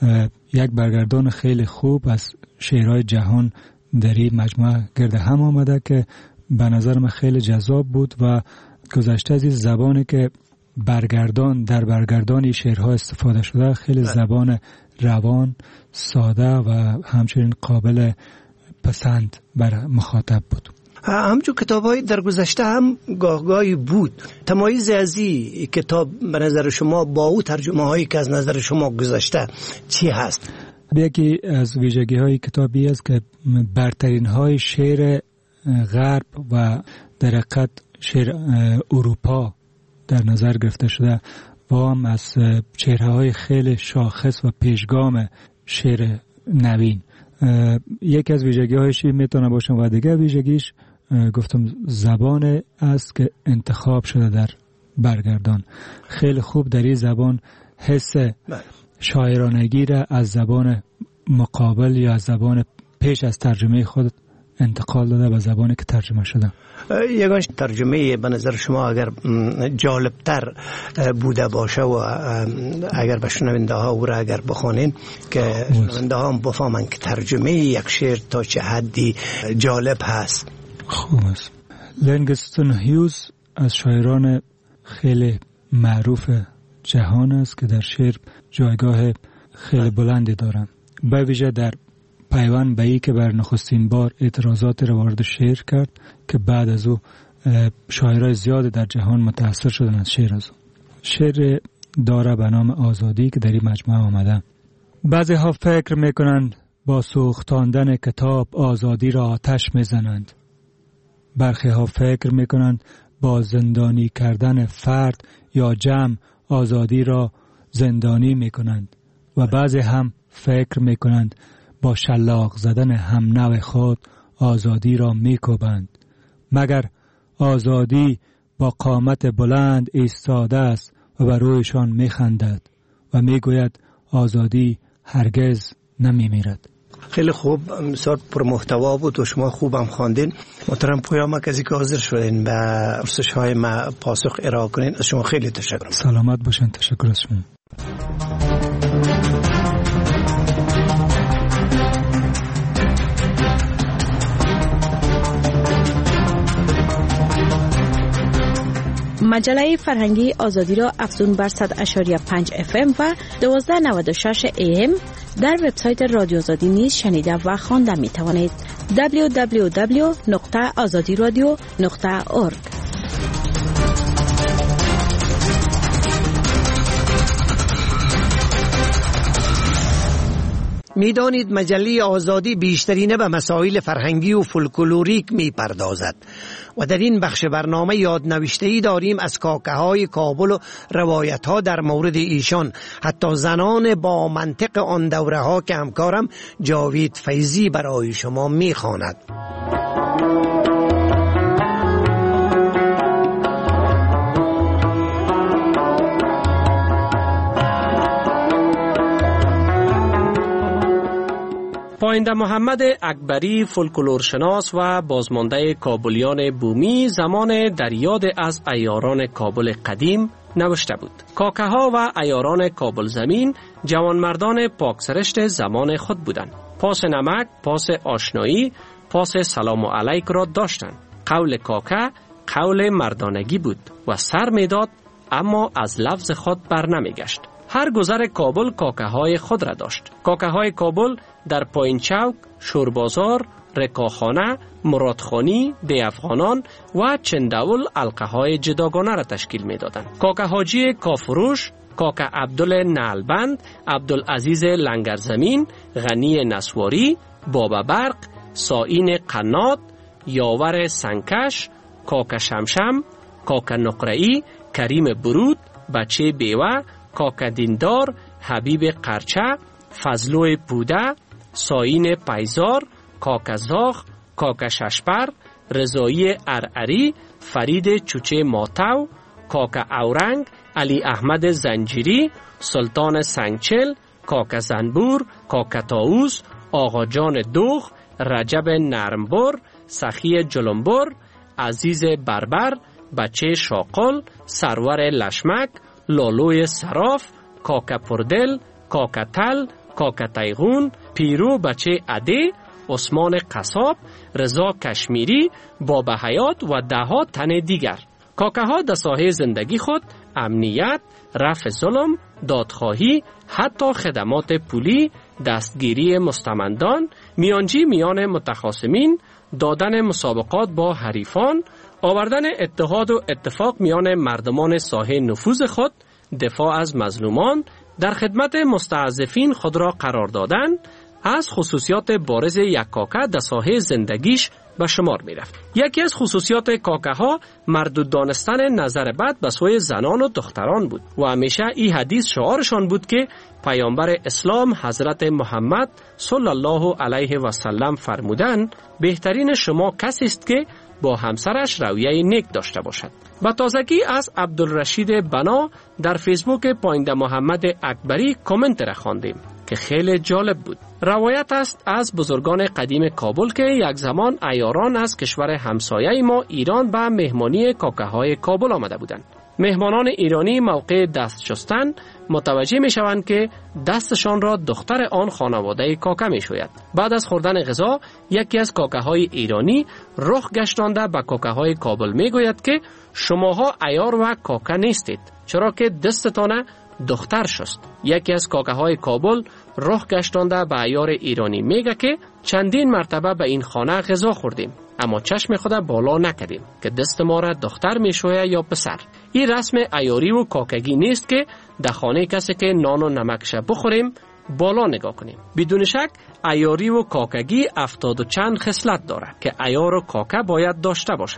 R: یک برگردان خیلی خوب از شعرهای جهان در این مجموعه گرد هم آمده که به نظر من خیلی جذاب بود و گذشته از این زبانی که برگردان در برگردان شعرها استفاده شده خیلی زبان روان، ساده و همچنین قابل پسند بر مخاطب بود.
N: همچون کتاب های در گذشته هم گاهگاهی بود. تمایز از این کتاب به نظر شما با او ترجمه هایی که از نظر شما گذشته چی هست؟
R: یکی از ویژگی های کتابی است که برترین های شعر غرب و در حقیقت شعر اروپا در نظر گرفته شده و هم از چهره‌های خیلی شاخص و پیشگام شعر نوین. یکی از ویژگی‌هایش میتونه باشه و دیگه ویژگیش گفتم زبان است که انتخاب شده در برگردان. خیلی خوب در این زبان حس شاعرانگی را از زبان مقابل یا از زبان پیش از ترجمه خود انتقال داده به زبانی که ترجمه شده.
N: یگانش ترجمه به نظر شما اگر جالبتر بوده باشه و اگر به شنونده ها او را اگر بخونین که شنونده ها هم بفهمن که ترجمه یک شعر تا چه حدی جالب هست.
R: خوب است. لنگستن هیوز از شاعران خیلی معروف جهان است که در شعر جایگاه خیلی بلندی دارن، به ویژه در پیوند به ای که بر نخستین بار اعتراضات را وارد شعر کرد که بعد از او شاعرای زیاد در جهان متاثر شدن از شعر از او. شعر داره به نام آزادی که در این مجموعه آمده. بعضی ها فکر میکنند با سوختاندن کتاب آزادی را آتش میزنند. برخی ها فکر میکنند با زندانی کردن فرد یا جمع آزادی را زندانی می کنند و بعضی هم فکر می کنند با شلاق زدن هم نوع خود آزادی را می کوبند. مگر آزادی با قامت بلند ایستاده است و بر رویشان می خندد و می گوید آزادی هرگز نمی میرد.
N: خیلی خوب، بسیار پر محتوا بود و شما خوبم خواندین. محترم پویا مکزی که حاضر شدین به پرسش های ما پاسخ ارائه کنین، از شما خیلی تشکر.
R: سلامت باشین. تشکر از شما.
S: مجله فرهنگی آزادی را افزون بر صد و پنج و پنج اف ام و دوازده نود و شش ای ام در وبسایت رادیو آزادی نیز شنیده و خوانده می توانید. دبلیو دبلیو دبلیو نقطه آزادی رادیو نقطه اورگ.
N: میدانید مجله آزادی بیشترینه به مسائل فرهنگی و فولکلوریک می پردازد و در این بخش برنامه یادنوشته‌ای داریم از کاکه های کابل و روایت ها در مورد ایشان، حتی زنان با منطق آن دوره ها که همکارم جاوید فیضی برای شما می خواند.
T: پاینده محمد اکبری، فولکلورشناس و بازمانده کابلیان بومی، زمان در یاد از عیاران کابل قدیم نوشته بود. کاکه ها و عیاران کابل زمین جوانمردان پاکسرشت زمان خود بودند. پاس نمک، پاس آشنایی، پاس سلام علیک را داشتند. قول کاکه قول مردانگی بود و سر میداد، اما از لفظ خود بر نمیگشت. هر گذر کابل کاکه های خود را داشت. کاکه های کابل در پایین چوک، شوربازار، رکاخانه، مرادخانی، دی افغانان و چنداول علقه های جداگانه را تشکیل می دادند. کاکه حاجی کافروش، کاکه عبدال نعلبند، عبدالعزیز لنگرزمین، غنی نسواری، بابا برق، سائین قنات، یاور سنکش، کاکه شمشم، کاکه نقرئی، کریم برود، بچه بیوه، کاکه دیندار، حبیب قرچه، فضلوی پوده، ساین پیزار، کاکه زاخ، کاکه ششپر، رضایی ارعری، فرید چوچه ماتو، کاکه اورنگ، علی احمد زنجیری، سلطان سنگچل، کاکه زنبور، کاکه تاوز، آقا جان دوغ، رجب نرمبر، سخی جلنبر، عزیز بربر، بچه شاقل، سرور لشمک، لالوی سراف، کاکه پردل، کاکه تل، کاکه تیغون، پیرو بچه عده، عثمان قصاب، رضا کشمیری، بابا حیات و ده ها تن دیگر. کاکه ها در ساحه زندگی خود امنیت، رفع ظلم، دادخواهی، حتی خدمات پولی، دستگیری مستمندان، میانجی میان متخاصمین، دادن مسابقات با حریفان، آوردن اتحاد و اتفاق میان مردمان ساحه نفوذ خود، دفاع از مظلومان، در خدمت مستضعفین خود را قرار دادن، از خصوصیات بارز یک کاکه در ساحه زندگیش به شمار می رفت. یکی از خصوصیات کاکه ها مردود دانستن نظر بد به سوی زنان و دختران بود و همیشه این حدیث شعارشان بود که پیامبر اسلام حضرت محمد صلی الله علیه و سلم فرمودند بهترین شما کسی است که با همسرش رویه نیک داشته باشد. با تازگی از عبدالرشید بنا در فیسبوک پاینده محمد اکبری کامنت را خواندیم که خیلی جالب بود. روایت است از بزرگان قدیم کابل که یک زمان عیاران از کشور همسایه ما ایران به مهمانی کاکه های کابل آمده بودند. مهمانان ایرانی موقع دست شستن متوجه می شوند که دستشان را دختر آن خانواده کاکه می شوید. بعد از خوردن غذا یکی از کاکه های ایرانی رخ گشتانده به کاکه های کابل می گوید که شماها عیار و کاکه نیستید، چرا که دستتان دختر شست. یکی از کاکه های کابل رخ گشتانده به عیار ایرانی میگه که چندین مرتبه به این خانه غذا خوردیم اما چشم خود بالا نکردیم که دست ما را دختر میشویه یا پسر. این رسم عیاری و کاکگی نیست که در خانه کسی که نان و نمکش بخوریم بالا نگاه کنیم. بدون شک عیاری و کاکگی افتاد و چند خصلت داره که عیار و کاکه باید داشته باشه.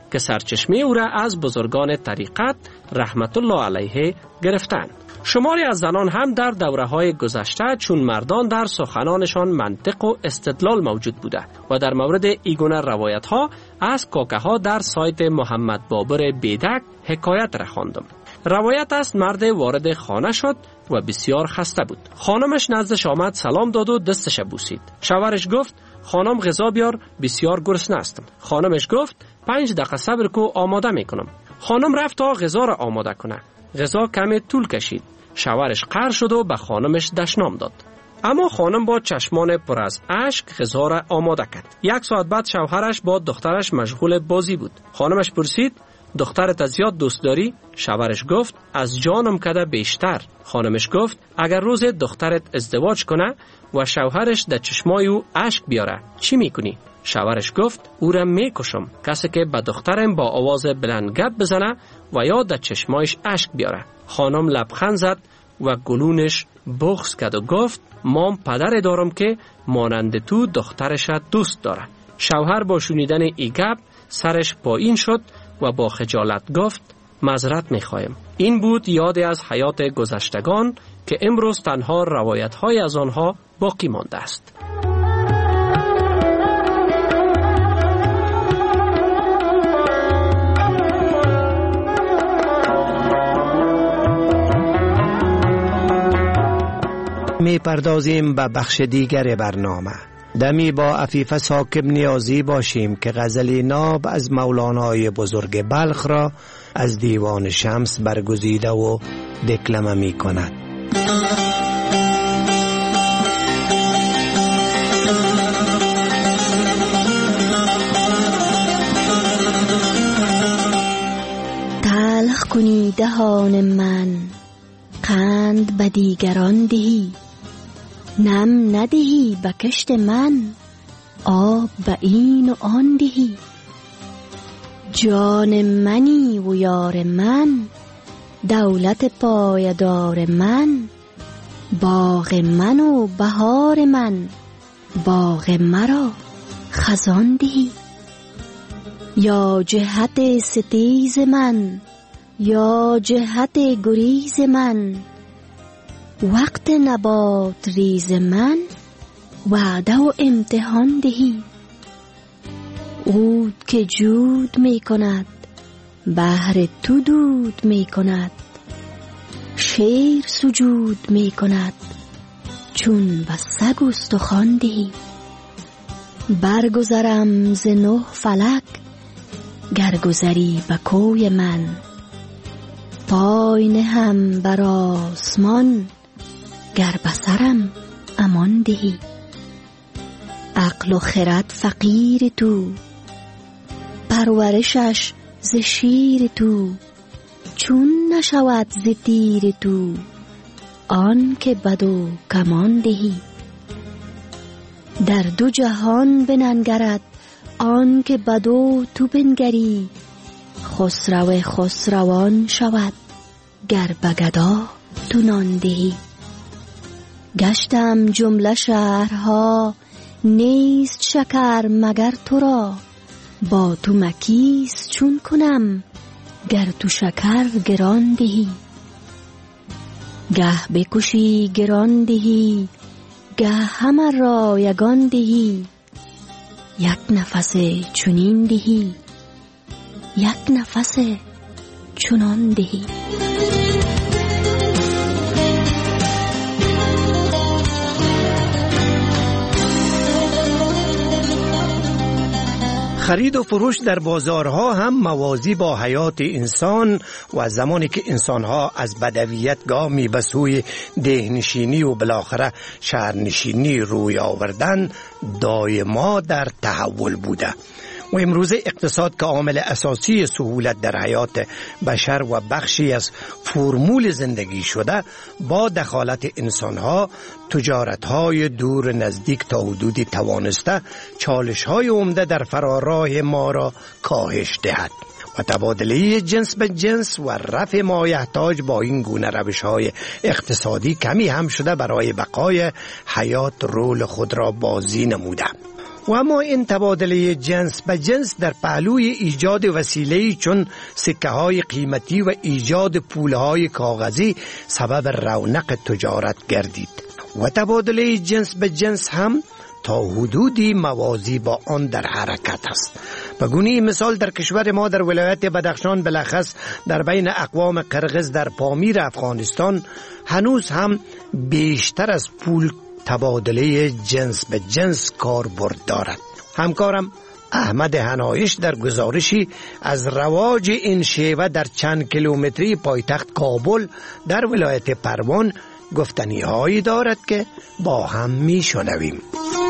T: که سرچشمه او را از بزرگان طریقت رحمت الله علیه گرفتند. شماری از زنان هم در دوره‌های گذشته چون مردان در سخنانشان منطق و استدلال موجود بوده و در مورد ایگونه روایت‌ها از کاکه‌ها در سایت محمد بابر بیدک حکایت را خواندم. روایت است مرد وارد خانه شد و بسیار خسته بود. خانمش نزدش آمد، سلام داد و دستش بوسید. شوهرش گفت خانم غذا بیار، بسیار گرسنه هستم. خانمش گفت پنج دقیقه صبر کو، آماده میکنم. خانم رفت تا غذا را آماده کنه. غذا کمی طول کشید. شوهرش قهر شد و به خانمش دشنام داد. اما خانم با چشمان پر از اشک غذا را آماده کرد. یک ساعت بعد شوهرش با دخترش مشغول بازی بود. خانمش پرسید دخترت از زیاد دوست داری؟ شوهرش گفت از جانم کده بیشتر. خانمش گفت اگر روز دخترت ازدواج کنه و شوهرش در چشمای او اشک بیاره چی میکنی؟ شوهرش گفت او را میکشم. کسی که به دخترم با آواز بلند گپ بزنه و یا در چشمایش اشک بیاره. خانم لبخند زد و گلونش بغض کرد و گفت مام پدر دارم که مانند تو دخترش دوست داره. شوهر با شنیدن ای گپ سرش پایین شد و با خجالت گفت معذرت میخوایم. این بود یاد از حیات گذشتگان که امروز تنها روایت های از آنها باقی مانده است.
N: می پردازیم به بخش دیگر برنامه. دمی با عفیفه ساکب نیازی باشیم که غزل ناب از مولانای بزرگ بلخ را از دیوان شمس برگزیده و دکلمه می کند.
P: تلخ کنی دهان من، قند به دیگران دهی، نم ندهی به کشت من، آب به این و آن دهی. جان منی و یار من، دولت پایدار من، باغ من و بهار من، باغ مرا خزان دهی. یا جهت ستیز من، یا جهت گریز من، وقت نبات ریز من، وعده و امتحان دهی. عود که جود می کند، بحر تو دود می کند، شیر سجود می کند، چون به سگ استخوان دهی. برگذرم ز نه فلک، گرگذری به کوی من، پای نهم بر آسمان، گر بسرم امان دهی. عقل و خرد فقیر تو، پرورشش ز شیر تو، چون نشود ز تیر تو، آن که بد و کمان دهی. در دو جهان بننگرد آن که بد و تو بنگری، خسرو خسروان شود گر به گدا تو نان دهی. گشتم جمله شهرها، نیست شکر مگر تو را، با تو مکیس چون کنم گر تو شکر گران دهی. گه بکشی گران دهی، گه همه را یگان دهی، یک نفس چنین دهی، یک نفس چنان دهی.
N: خرید و فروش در بازارها هم موازی با حیات انسان و زمانی که انسانها از بدویت گامی به سوی دهنشینی و بالاخره شهرنشینی روی آوردن دایما در تحول بوده و امروز اقتصاد که عامل اساسی سهولت در حیات بشر و بخشی از فرمول زندگی شده، با دخالت انسانها تجارتهای دور نزدیک تا حدودی توانسته چالشهای عمده در فراراه ما را کاهش دهد و تبادله جنس به جنس و رفع مایحتاج با این گونه روش‌های اقتصادی کمی هم شده برای بقای حیات رول خود را بازی نموده. و اما این تبادله جنس به جنس در پهلوی ایجاد وسیله‌ای چون سکه های قیمتی و ایجاد پولهای کاغذی سبب رونق تجارت گردید و تبادله جنس به جنس هم تا حدودی موازی با آن در حرکت است. به گونه مثال در کشور ما در ولایت بدخشان بلخص در بین اقوام قرغز در پامیر افغانستان هنوز هم بیشتر از پول تبادله جنس به جنس کاربرد دارد. همکارم احمد هنایش در گزارشی از رواج این شیوه در چند کیلومتری پایتخت کابل در ولایت پروان گفتنی هایی دارد که با هم می شنویم.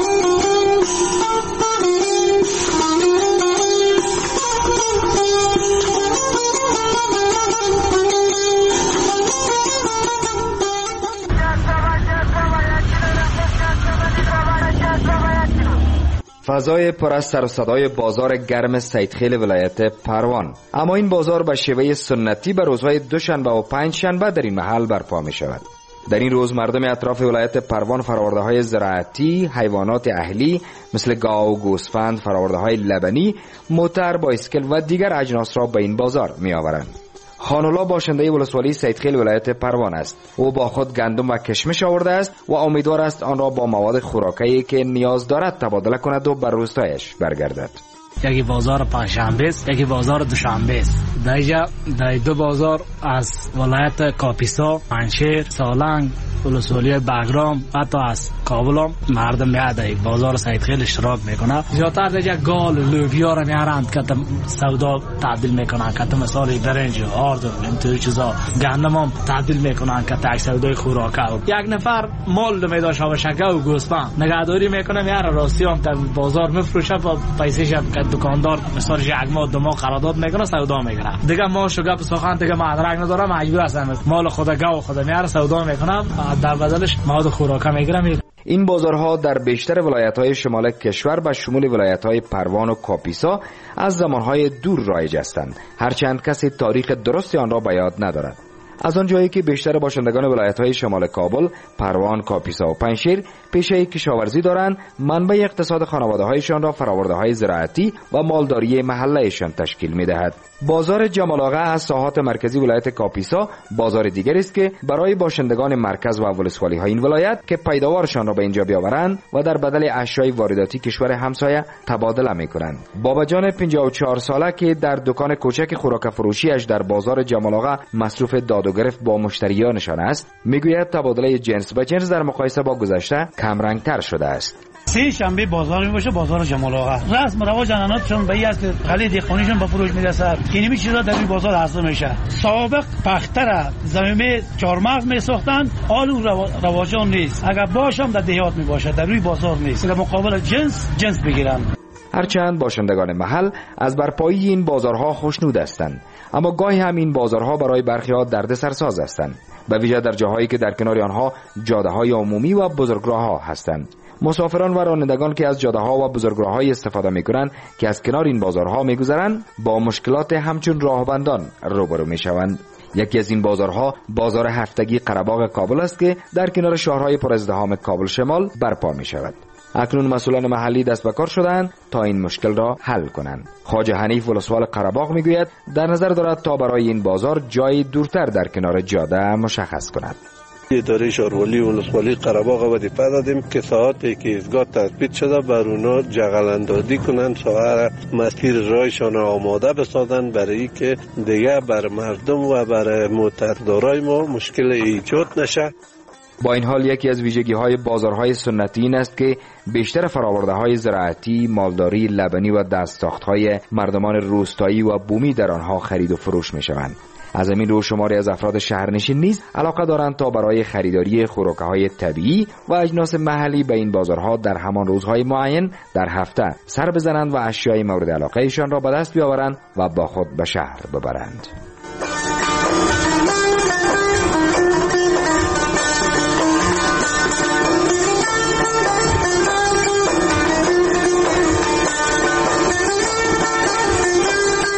U: فضای پر از سر و صدای بازار گرم سیدخیل ولایت پروان. اما این بازار به شیوه سنتی به روزهای دوشنبه و پنج شنبه در این محل برپا می شود. در این روز مردم اطراف ولایت پروان فرآورده های زراعتی، حیوانات اهلی مثل گاو، گوسفند، فرآورده های لبنی، موتر، بایسکل و دیگر اجناس را به این بازار می آورند. خانولا باشنده ولسوالی سیدخیل ولایت پروان است. او با خود گندم و کشمش آورده است و امیدوار است آن را با مواد خوراکی که نیاز دارد تبادله کند و بر روستایش برگردد.
V: یکی بازار پنجشنبه است، یکی بازار دوشنبه است. در در دو بازار از ولایت کاپیسا، پنجشیر، سالنگ، ولسوالی بگرام حتی از کابل هم مردم میاد در بازار سیدخیل اشتراک میکنه. زیادتر دیگه گال، لوبیا را میارند که سودا تعدیل میکنن، که مثلا برنج، آرد و اینطور چیزا. گندم هم تعدیل میکنن که تاک سودای خوراکه. یک نفر مال میداشه و شکه و گوسفند نگهداری میکنه، میاره راستی هم در بازار میفروشه و پیسه‌ش هم که دکاندار مثلا یک ماه دو ماه قرارداد میکنه سودا میکنه. دیگه ما شو گپ سخن دیگه مدرک نداره، مجبور هستم مال خود گاو خود میاره سودا میکنم، در بدلش مواد خوراکه میگیرم.
U: این بازارها در بیشتر ولایت‌های شمال کشور به شمول ولایت‌های پروان و کاپیسا از زمانهای دور رایج هستند، هرچند کسی تاریخ درست آن را به یاد ندارد. از آن جایی که بیشتر باشندگان ولایت‌های شمال کابل، پروان، کاپیسا و پنجشیر پیشه کشاورزی دارند، منبع اقتصاد خانواده‌هایشان را فرآورده‌های زراعتی و مالداری محله‌شان تشکیل می‌دهد. بازار جمال آقا از ساحات مرکزی ولایت کاپیسا بازار دیگری است که برای باشندگان مرکز و ولسوالی‌های این ولایت که پیداوارشان را به اینجا بیاورند و در بدل اشیای وارداتی کشور همسایه تبادله می‌کنند. بابا جان پنجاه و چهار ساله که در دکان کوچک خوراک فروشیش در بازار جمال آقا مصروف داد و گرفت با مشتریانشان است، میگوید تبادله جنس به جنس در مقایسه با گذشته کمرنگ‌تر شده است.
W: سه شنبه بازار می باشه، بازار جمال آقا. رسم رواج آناتشون به این است که خرید دیخونیشون به فروش میرسد. اینمی چیزا در این بازار عرضه میشه. سابق پختر زمینه چهارمغز میساختن، حال اون رواجان نیست. اگر باشم در دیهات می باشه، در روی بازار نیست. در مقابل جنس جنس بگیرن.
U: هرچند باشندگان محل از برپایی این بازارها خوشنود هستند، اما گاهی هم این بازارها برای برخی‌ها دردسرساز هستند، به ویژه در جاهایی که در کنار آنها جاده‌های عمومی و بزرگراه‌ها هستند. مسافران و رانندگان که از جاده‌ها و بزرگراه‌های استفاده می‌کنند که از کنار این بازارها می‌گذرند، با مشکلات همچون راهبندان روبرو می‌شوند. یکی از این بازارها بازار هفتگی قره‌باغ کابل است که در کنار شهرهای پر ازدحام کابل شمال برپا می‌شود. اکنون مسئولان محلی دست به کار شدند تا این مشکل را حل کنند. خواجه حنیف ولسوال قره‌باغ میگوید در نظر دارد تا برای این بازار جای دورتر در کنار جاده مشخص کند.
X: اداره شهروالی ولسوالی قره‌باغ وظیفه دادیم که ساعاتی که ایستگاه تثبیت شده بر اونا جغل اندازی کنند، ساعت مسیر راهشان را آماده بسازند برای که دیگه بر مردم و بر موتردارای ما مشکل ایجاد نشه.
U: با این حال یکی از ویژگی‌های بازارهای سنتی این است که بیشتر فرآورده‌های زراعتی، مالداری، لبنی و دستساخت‌های مردمان روستایی و بومی در آنها خرید و فروش می‌شوند. از همین رو شماری از افراد شهرنشین نیز علاقه دارند تا برای خریداری خوراک‌های طبیعی و اجناس محلی به این بازارها در همان روزهای معین در هفته سر بزنند و اشیای مورد علاقه‌شان را به دست بیاورند و با خود به شهر ببرند.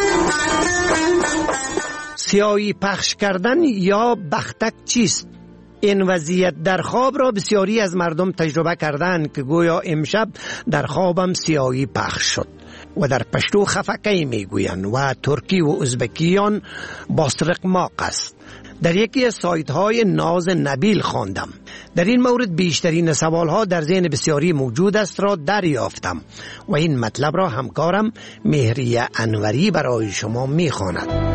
N: سیاهی پخش کردن یا بختک چیست؟ این وضعیت در خواب را بسیاری از مردم تجربه کردند که گویا امشب در خوابم سیاهی پخش شد و در پشتو خفکی میگویند و ترکی و ازبکیان باسرق ماق است. در یکی از سایت های ناز نبیل خواندم. در این مورد بیشترین سوال ها در ذهن بسیاری موجود است را دریافتم و این مطلب را همکارم مهریه انوری برای شما میخواند.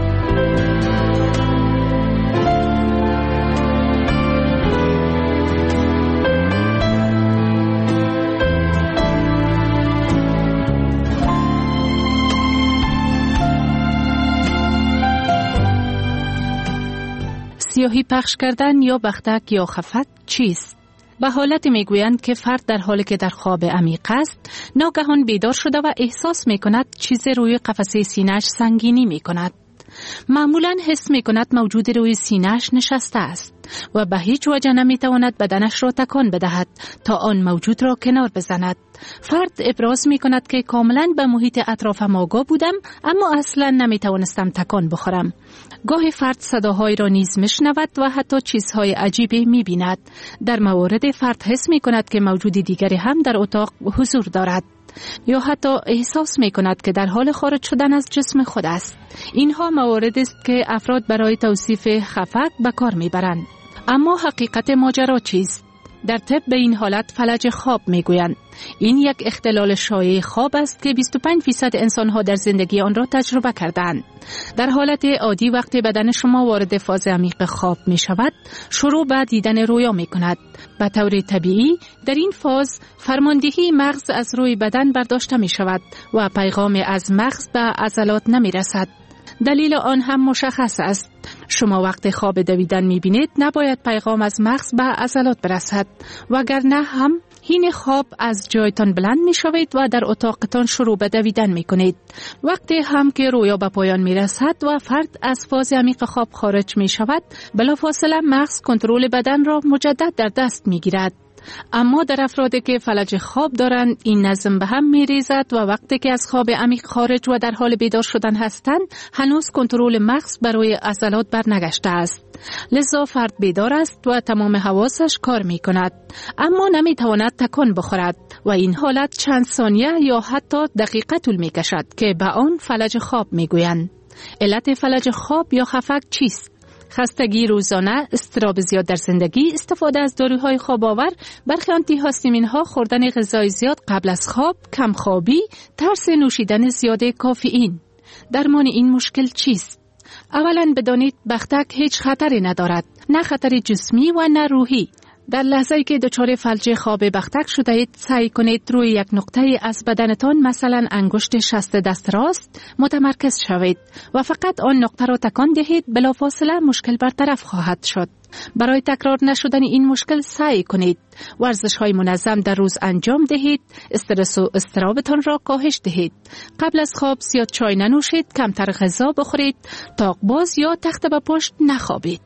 C: سیاهی پخش کردن یا بختک یا خفت چیست؟ به حالت میگویند که فرد در حالی که در خواب عمیق است ناگهان بیدار شده و احساس میکند چیز روی قفسه سینه‌اش سنگینی میکند. معمولاً حس میکند موجود روی سینه‌اش نشسته است و به هیچ وجه نمیتواند بدنش را تکان بدهد تا آن موجود را کنار بزند. فرد ابراز میکند که کاملاً به محیط اطرافم آگاه بودم اما اصلاً نمیتوانستم تکان بخورم. گاهی فرد صداهای را نیز میشنود و حتی چیزهای عجیبی میبیند. در موارد فرد حس میکند که موجود دیگری هم در اتاق حضور دارد یا حتی احساس می کند که در حال خارج شدن از جسم خود است. اینها موارد است که افراد برای توصیف خفک به کار می برند. اما حقیقت ماجرا چیست؟ در طب به این حالت فلج خواب می گویند. این یک اختلال شایع خواب است که بیست و پنج درصد انسان‌ها در زندگی آن را تجربه کردند. در حالت عادی وقتی بدن شما وارد فاز عمیق خواب می شود، شروع به دیدن رویا می کند. به طور طبیعی در این فاز فرماندهی مغز از روی بدن برداشته می شود و پیغام از مغز به عضلات نمی رسد. دلیل آن هم مشخص است. شما وقتی خواب دویدن می بینید نباید پیغام از مغز به عضلات برسد وگرنه هم حین خواب از جایتان بلند می شوید و در اتاقتان شروع به دویدن می کنید. وقتی هم که رویا به پایان می رسد و فرد از فاز عمیق خواب خارج می شود بلافاصله مغز کنترل بدن را مجدد در دست می گیرد. اما در افرادی که فلج خواب دارند این نظم به هم می ریزد و وقتی که از خواب عمیق خارج و در حال بیدار شدن هستند هنوز کنترل مغز برای عضلات برنگشته است. لذا فرد بیدار است و تمام حواسش کار می کند اما نمی تواند تکان بخورد و این حالت چند ثانیه یا حتی دقیقه طول می کشد که به آن فلج خواب می گویند. علت فلج خواب یا خفک چیست؟ خستگی روزانه، اضطراب زیاد در زندگی، استفاده از داروهای خواب آور، برخی آنتی هاستامین ها، خوردن غذای زیاد قبل از خواب، کم خوابی، ترس نوشیدن زیاد کافئین. درمان این مشکل چیست؟ اولا بدانید بختک هیچ خطری ندارد، نه خطر جسمی و نه روحی. در لحظه‌ای که دچار فلج خواب بختک شده اید سعی کنید روی یک نقطه از بدنتان مثلا انگشت شست دست راست متمرکز شوید و فقط آن نقطه را تکان دهید بلافاصله مشکل برطرف خواهد شد. برای تکرار نشدن این مشکل سعی کنید ورزش‌های منظم در روز انجام دهید، استرس و اضطرابتان را کاهش دهید. قبل از خواب زیاد چای ننوشید، کمتر غذا بخورید، تاق‌باز یا تخت به پشت نخوابید.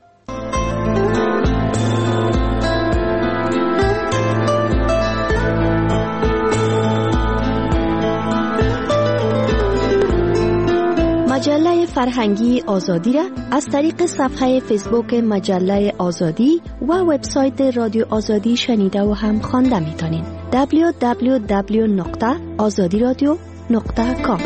P: مجله فرهنگی آزادی را از طریق صفحه فیسبوک مجله آزادی و وبسایت رادیو آزادی شنیده و هم خوانده میتونین. دبلیو دبلیو دبلیو نقطه آزادی رادیو نقطه کام.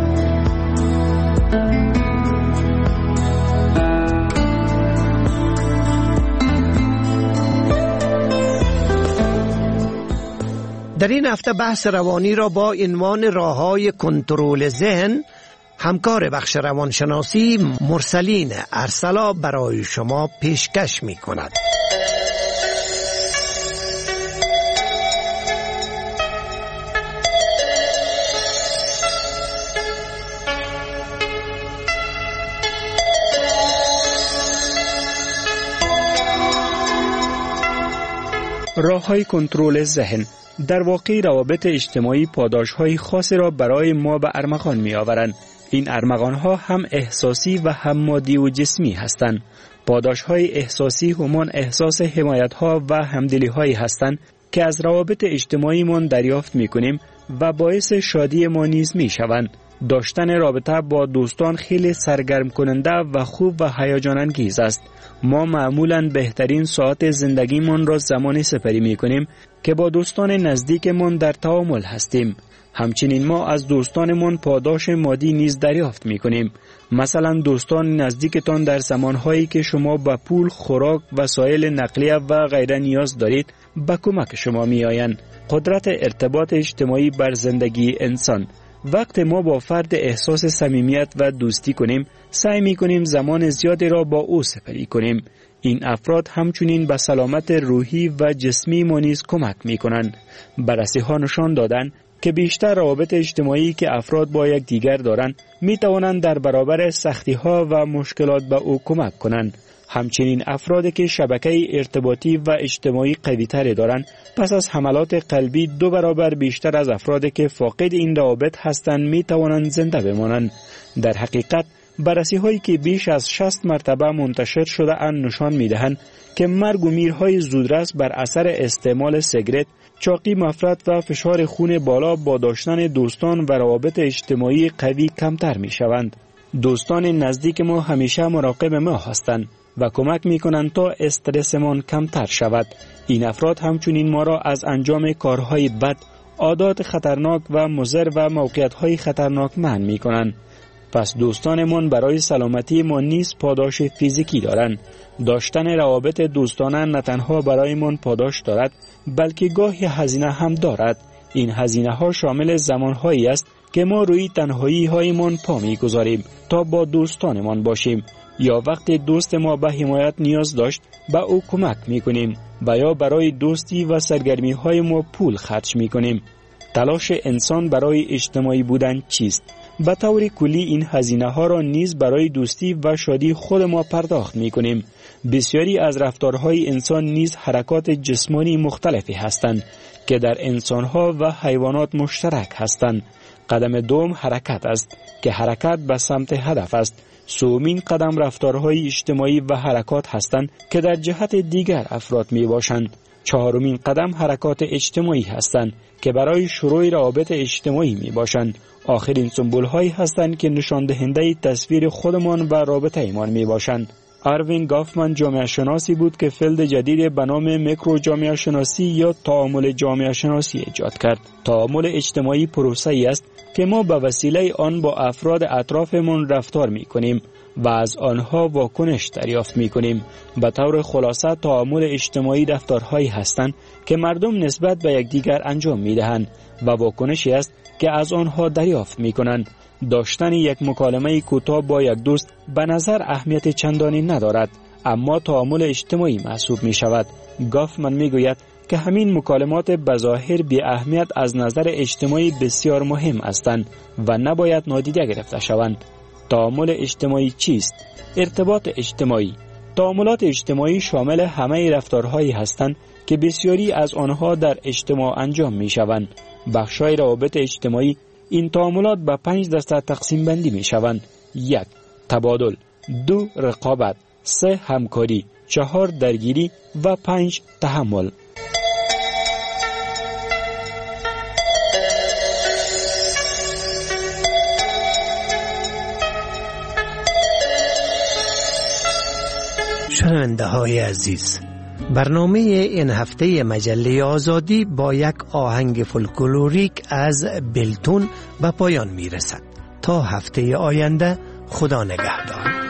N: در این هفته بحث روانی را با عنوان راه‌های کنترل ذهن همکار بخش روانشناسی مرسلین ارسلا برای شما پیشکش می کند.
D: راه‌های کنترل ذهن در واقع روابط اجتماعی پاداش‌های خاصی را برای ما به ارمغان می‌آورند. این ارمغان‌ها هم احساسی و هم مادی و جسمی هستند. پاداش‌های احساسی همان احساس حمایت‌ها و همدلی‌هایی هستند که از روابط اجتماعیمان دریافت می‌کنیم و باعث شادی ما نیز می‌شوند. داشتن رابطه با دوستان خیلی سرگرم کننده و خوب و هیجان انگیز است. ما معمولاً بهترین ساعت زندگیمان را زمانی سپری می کنیم که با دوستان نزدیکمان در تعامل هستیم. همچنین ما از دوستانمان پاداش مادی نیز دریافت می کنیم. مثلا دوستان نزدیکتان در زمانهایی که شما به پول، خوراک، وسایل نقلیه و غیره نیاز دارید به کمک شما می آیند. قدرت ارتباط اجتماعی بر زندگی انسان. وقت ما با فرد احساس صمیمیت و دوستی کنیم، سعی می کنیم زمان زیادی را با او سپری کنیم. این افراد همچنین به سلامت روحی و جسمی ما نیز کمک می کنند. بررسی ها نشان دادند که بیشتر روابط اجتماعی که افراد با یک دیگر دارند می توانند در برابر سختی ها و مشکلات به او کمک کنند. همچنین افرادی که شبکه ارتباطی و اجتماعی قوی تری دارند پس از حملات قلبی دو برابر بیشتر از افرادی که فاقد این روابط هستند می توانند زنده بمانند. در حقیقت بررسی هایی که بیش از شصت مرتبه منتشر شده اند نشان می دهند که مرگ و میرهای زودرس بر اثر استعمال سیگرت، چاقی مفرط و فشار خون بالا با داشتن دوستان و روابط اجتماعی قوی کمتر می شوند. دوستان نزدیک ما همیشه مراقب ما هستند و کمک می کنند تا استرسمان کمتر شود. این افراد همچنین ما را از انجام کارهای بد، عادات خطرناک و مضر و موقعیت‌های خطرناک منع می کنند. پس دوستانمان برای سلامتی ما نیز پاداش فیزیکی دارند. داشتن روابط دوستانه نه تنها برای من پاداش دارد بلکه گاهی هزینه هم دارد. این هزینه ها شامل زمان هایی است که ما روی تنهایی هایمان پا می گذاریم تا با دوستانمان باشیم، یا وقتی دوست ما به حمایت نیاز داشت به او کمک می کنیم و یا برای دوستی و سرگرمی های ما پول خرج می کنیم. تلاش انسان برای اجتماعی بودن چیست؟ به طور کلی این هزینه ها را نیز برای دوستی و شادی خود ما پرداخت می کنیم. بسیاری از رفتارهای انسان نیز حرکات جسمانی مختلفی هستند که در انسانها و حیوانات مشترک هستند. قدم دوم حرکت است که حرکت به سمت هدف است. سومین قدم رفتارهای اجتماعی و حرکات هستند که در جهت دیگر افراد می باشند. چهارمین قدم حرکات اجتماعی هستند که برای شروع روابط اجتماعی می باشند. آخرین سمبول هایی هستند که نشان دهنده تصویر خودمان و رابطه ایمان می باشند. اروین گافمن جامعه شناسی بود که فیلد جدید به نام میکرو جامعه شناسی یا تعامل جامعه شناسی ایجاد کرد. تعامل اجتماعی پروسه‌ای است که ما به وسیله آن با افراد اطرافمان رفتار می کنیم و از آنها واکنش دریافت می کنیم. به طور خلاصه تعامل اجتماعی رفتارهایی هستند که مردم نسبت به یکدیگر انجام می دهند و واکنشی است که از آنها دریافت می کنند. داشتن یک مکالمه کوتاه با یک دوست به نظر اهمیت چندانی ندارد، اما تعامل اجتماعی محسوب می شود. گافمن می گوید که همین مکالمات بظاهر بی اهمیت از نظر اجتماعی بسیار مهم هستند و نباید نادیده گرفته شوند. تعامل اجتماعی چیست؟ ارتباط اجتماعی. تعاملات اجتماعی شامل همه رفتارهایی هستند که بسیاری از آنها در اجتماع انجام می شوند. بخشای روابط اجتماعی این تعاملات به پنج دسته تقسیم بندی می شوند. یک، تبادل. دو، رقابت. سه، همکاری. چهار، درگیری. و پنج، تحمل.
N: شنونده های عزیز، برنامه این هفته مجله آزادی با یک آهنگ فولکلوریک از بلتون به پایان می رسد. تا هفته آینده، خدا نگهدار.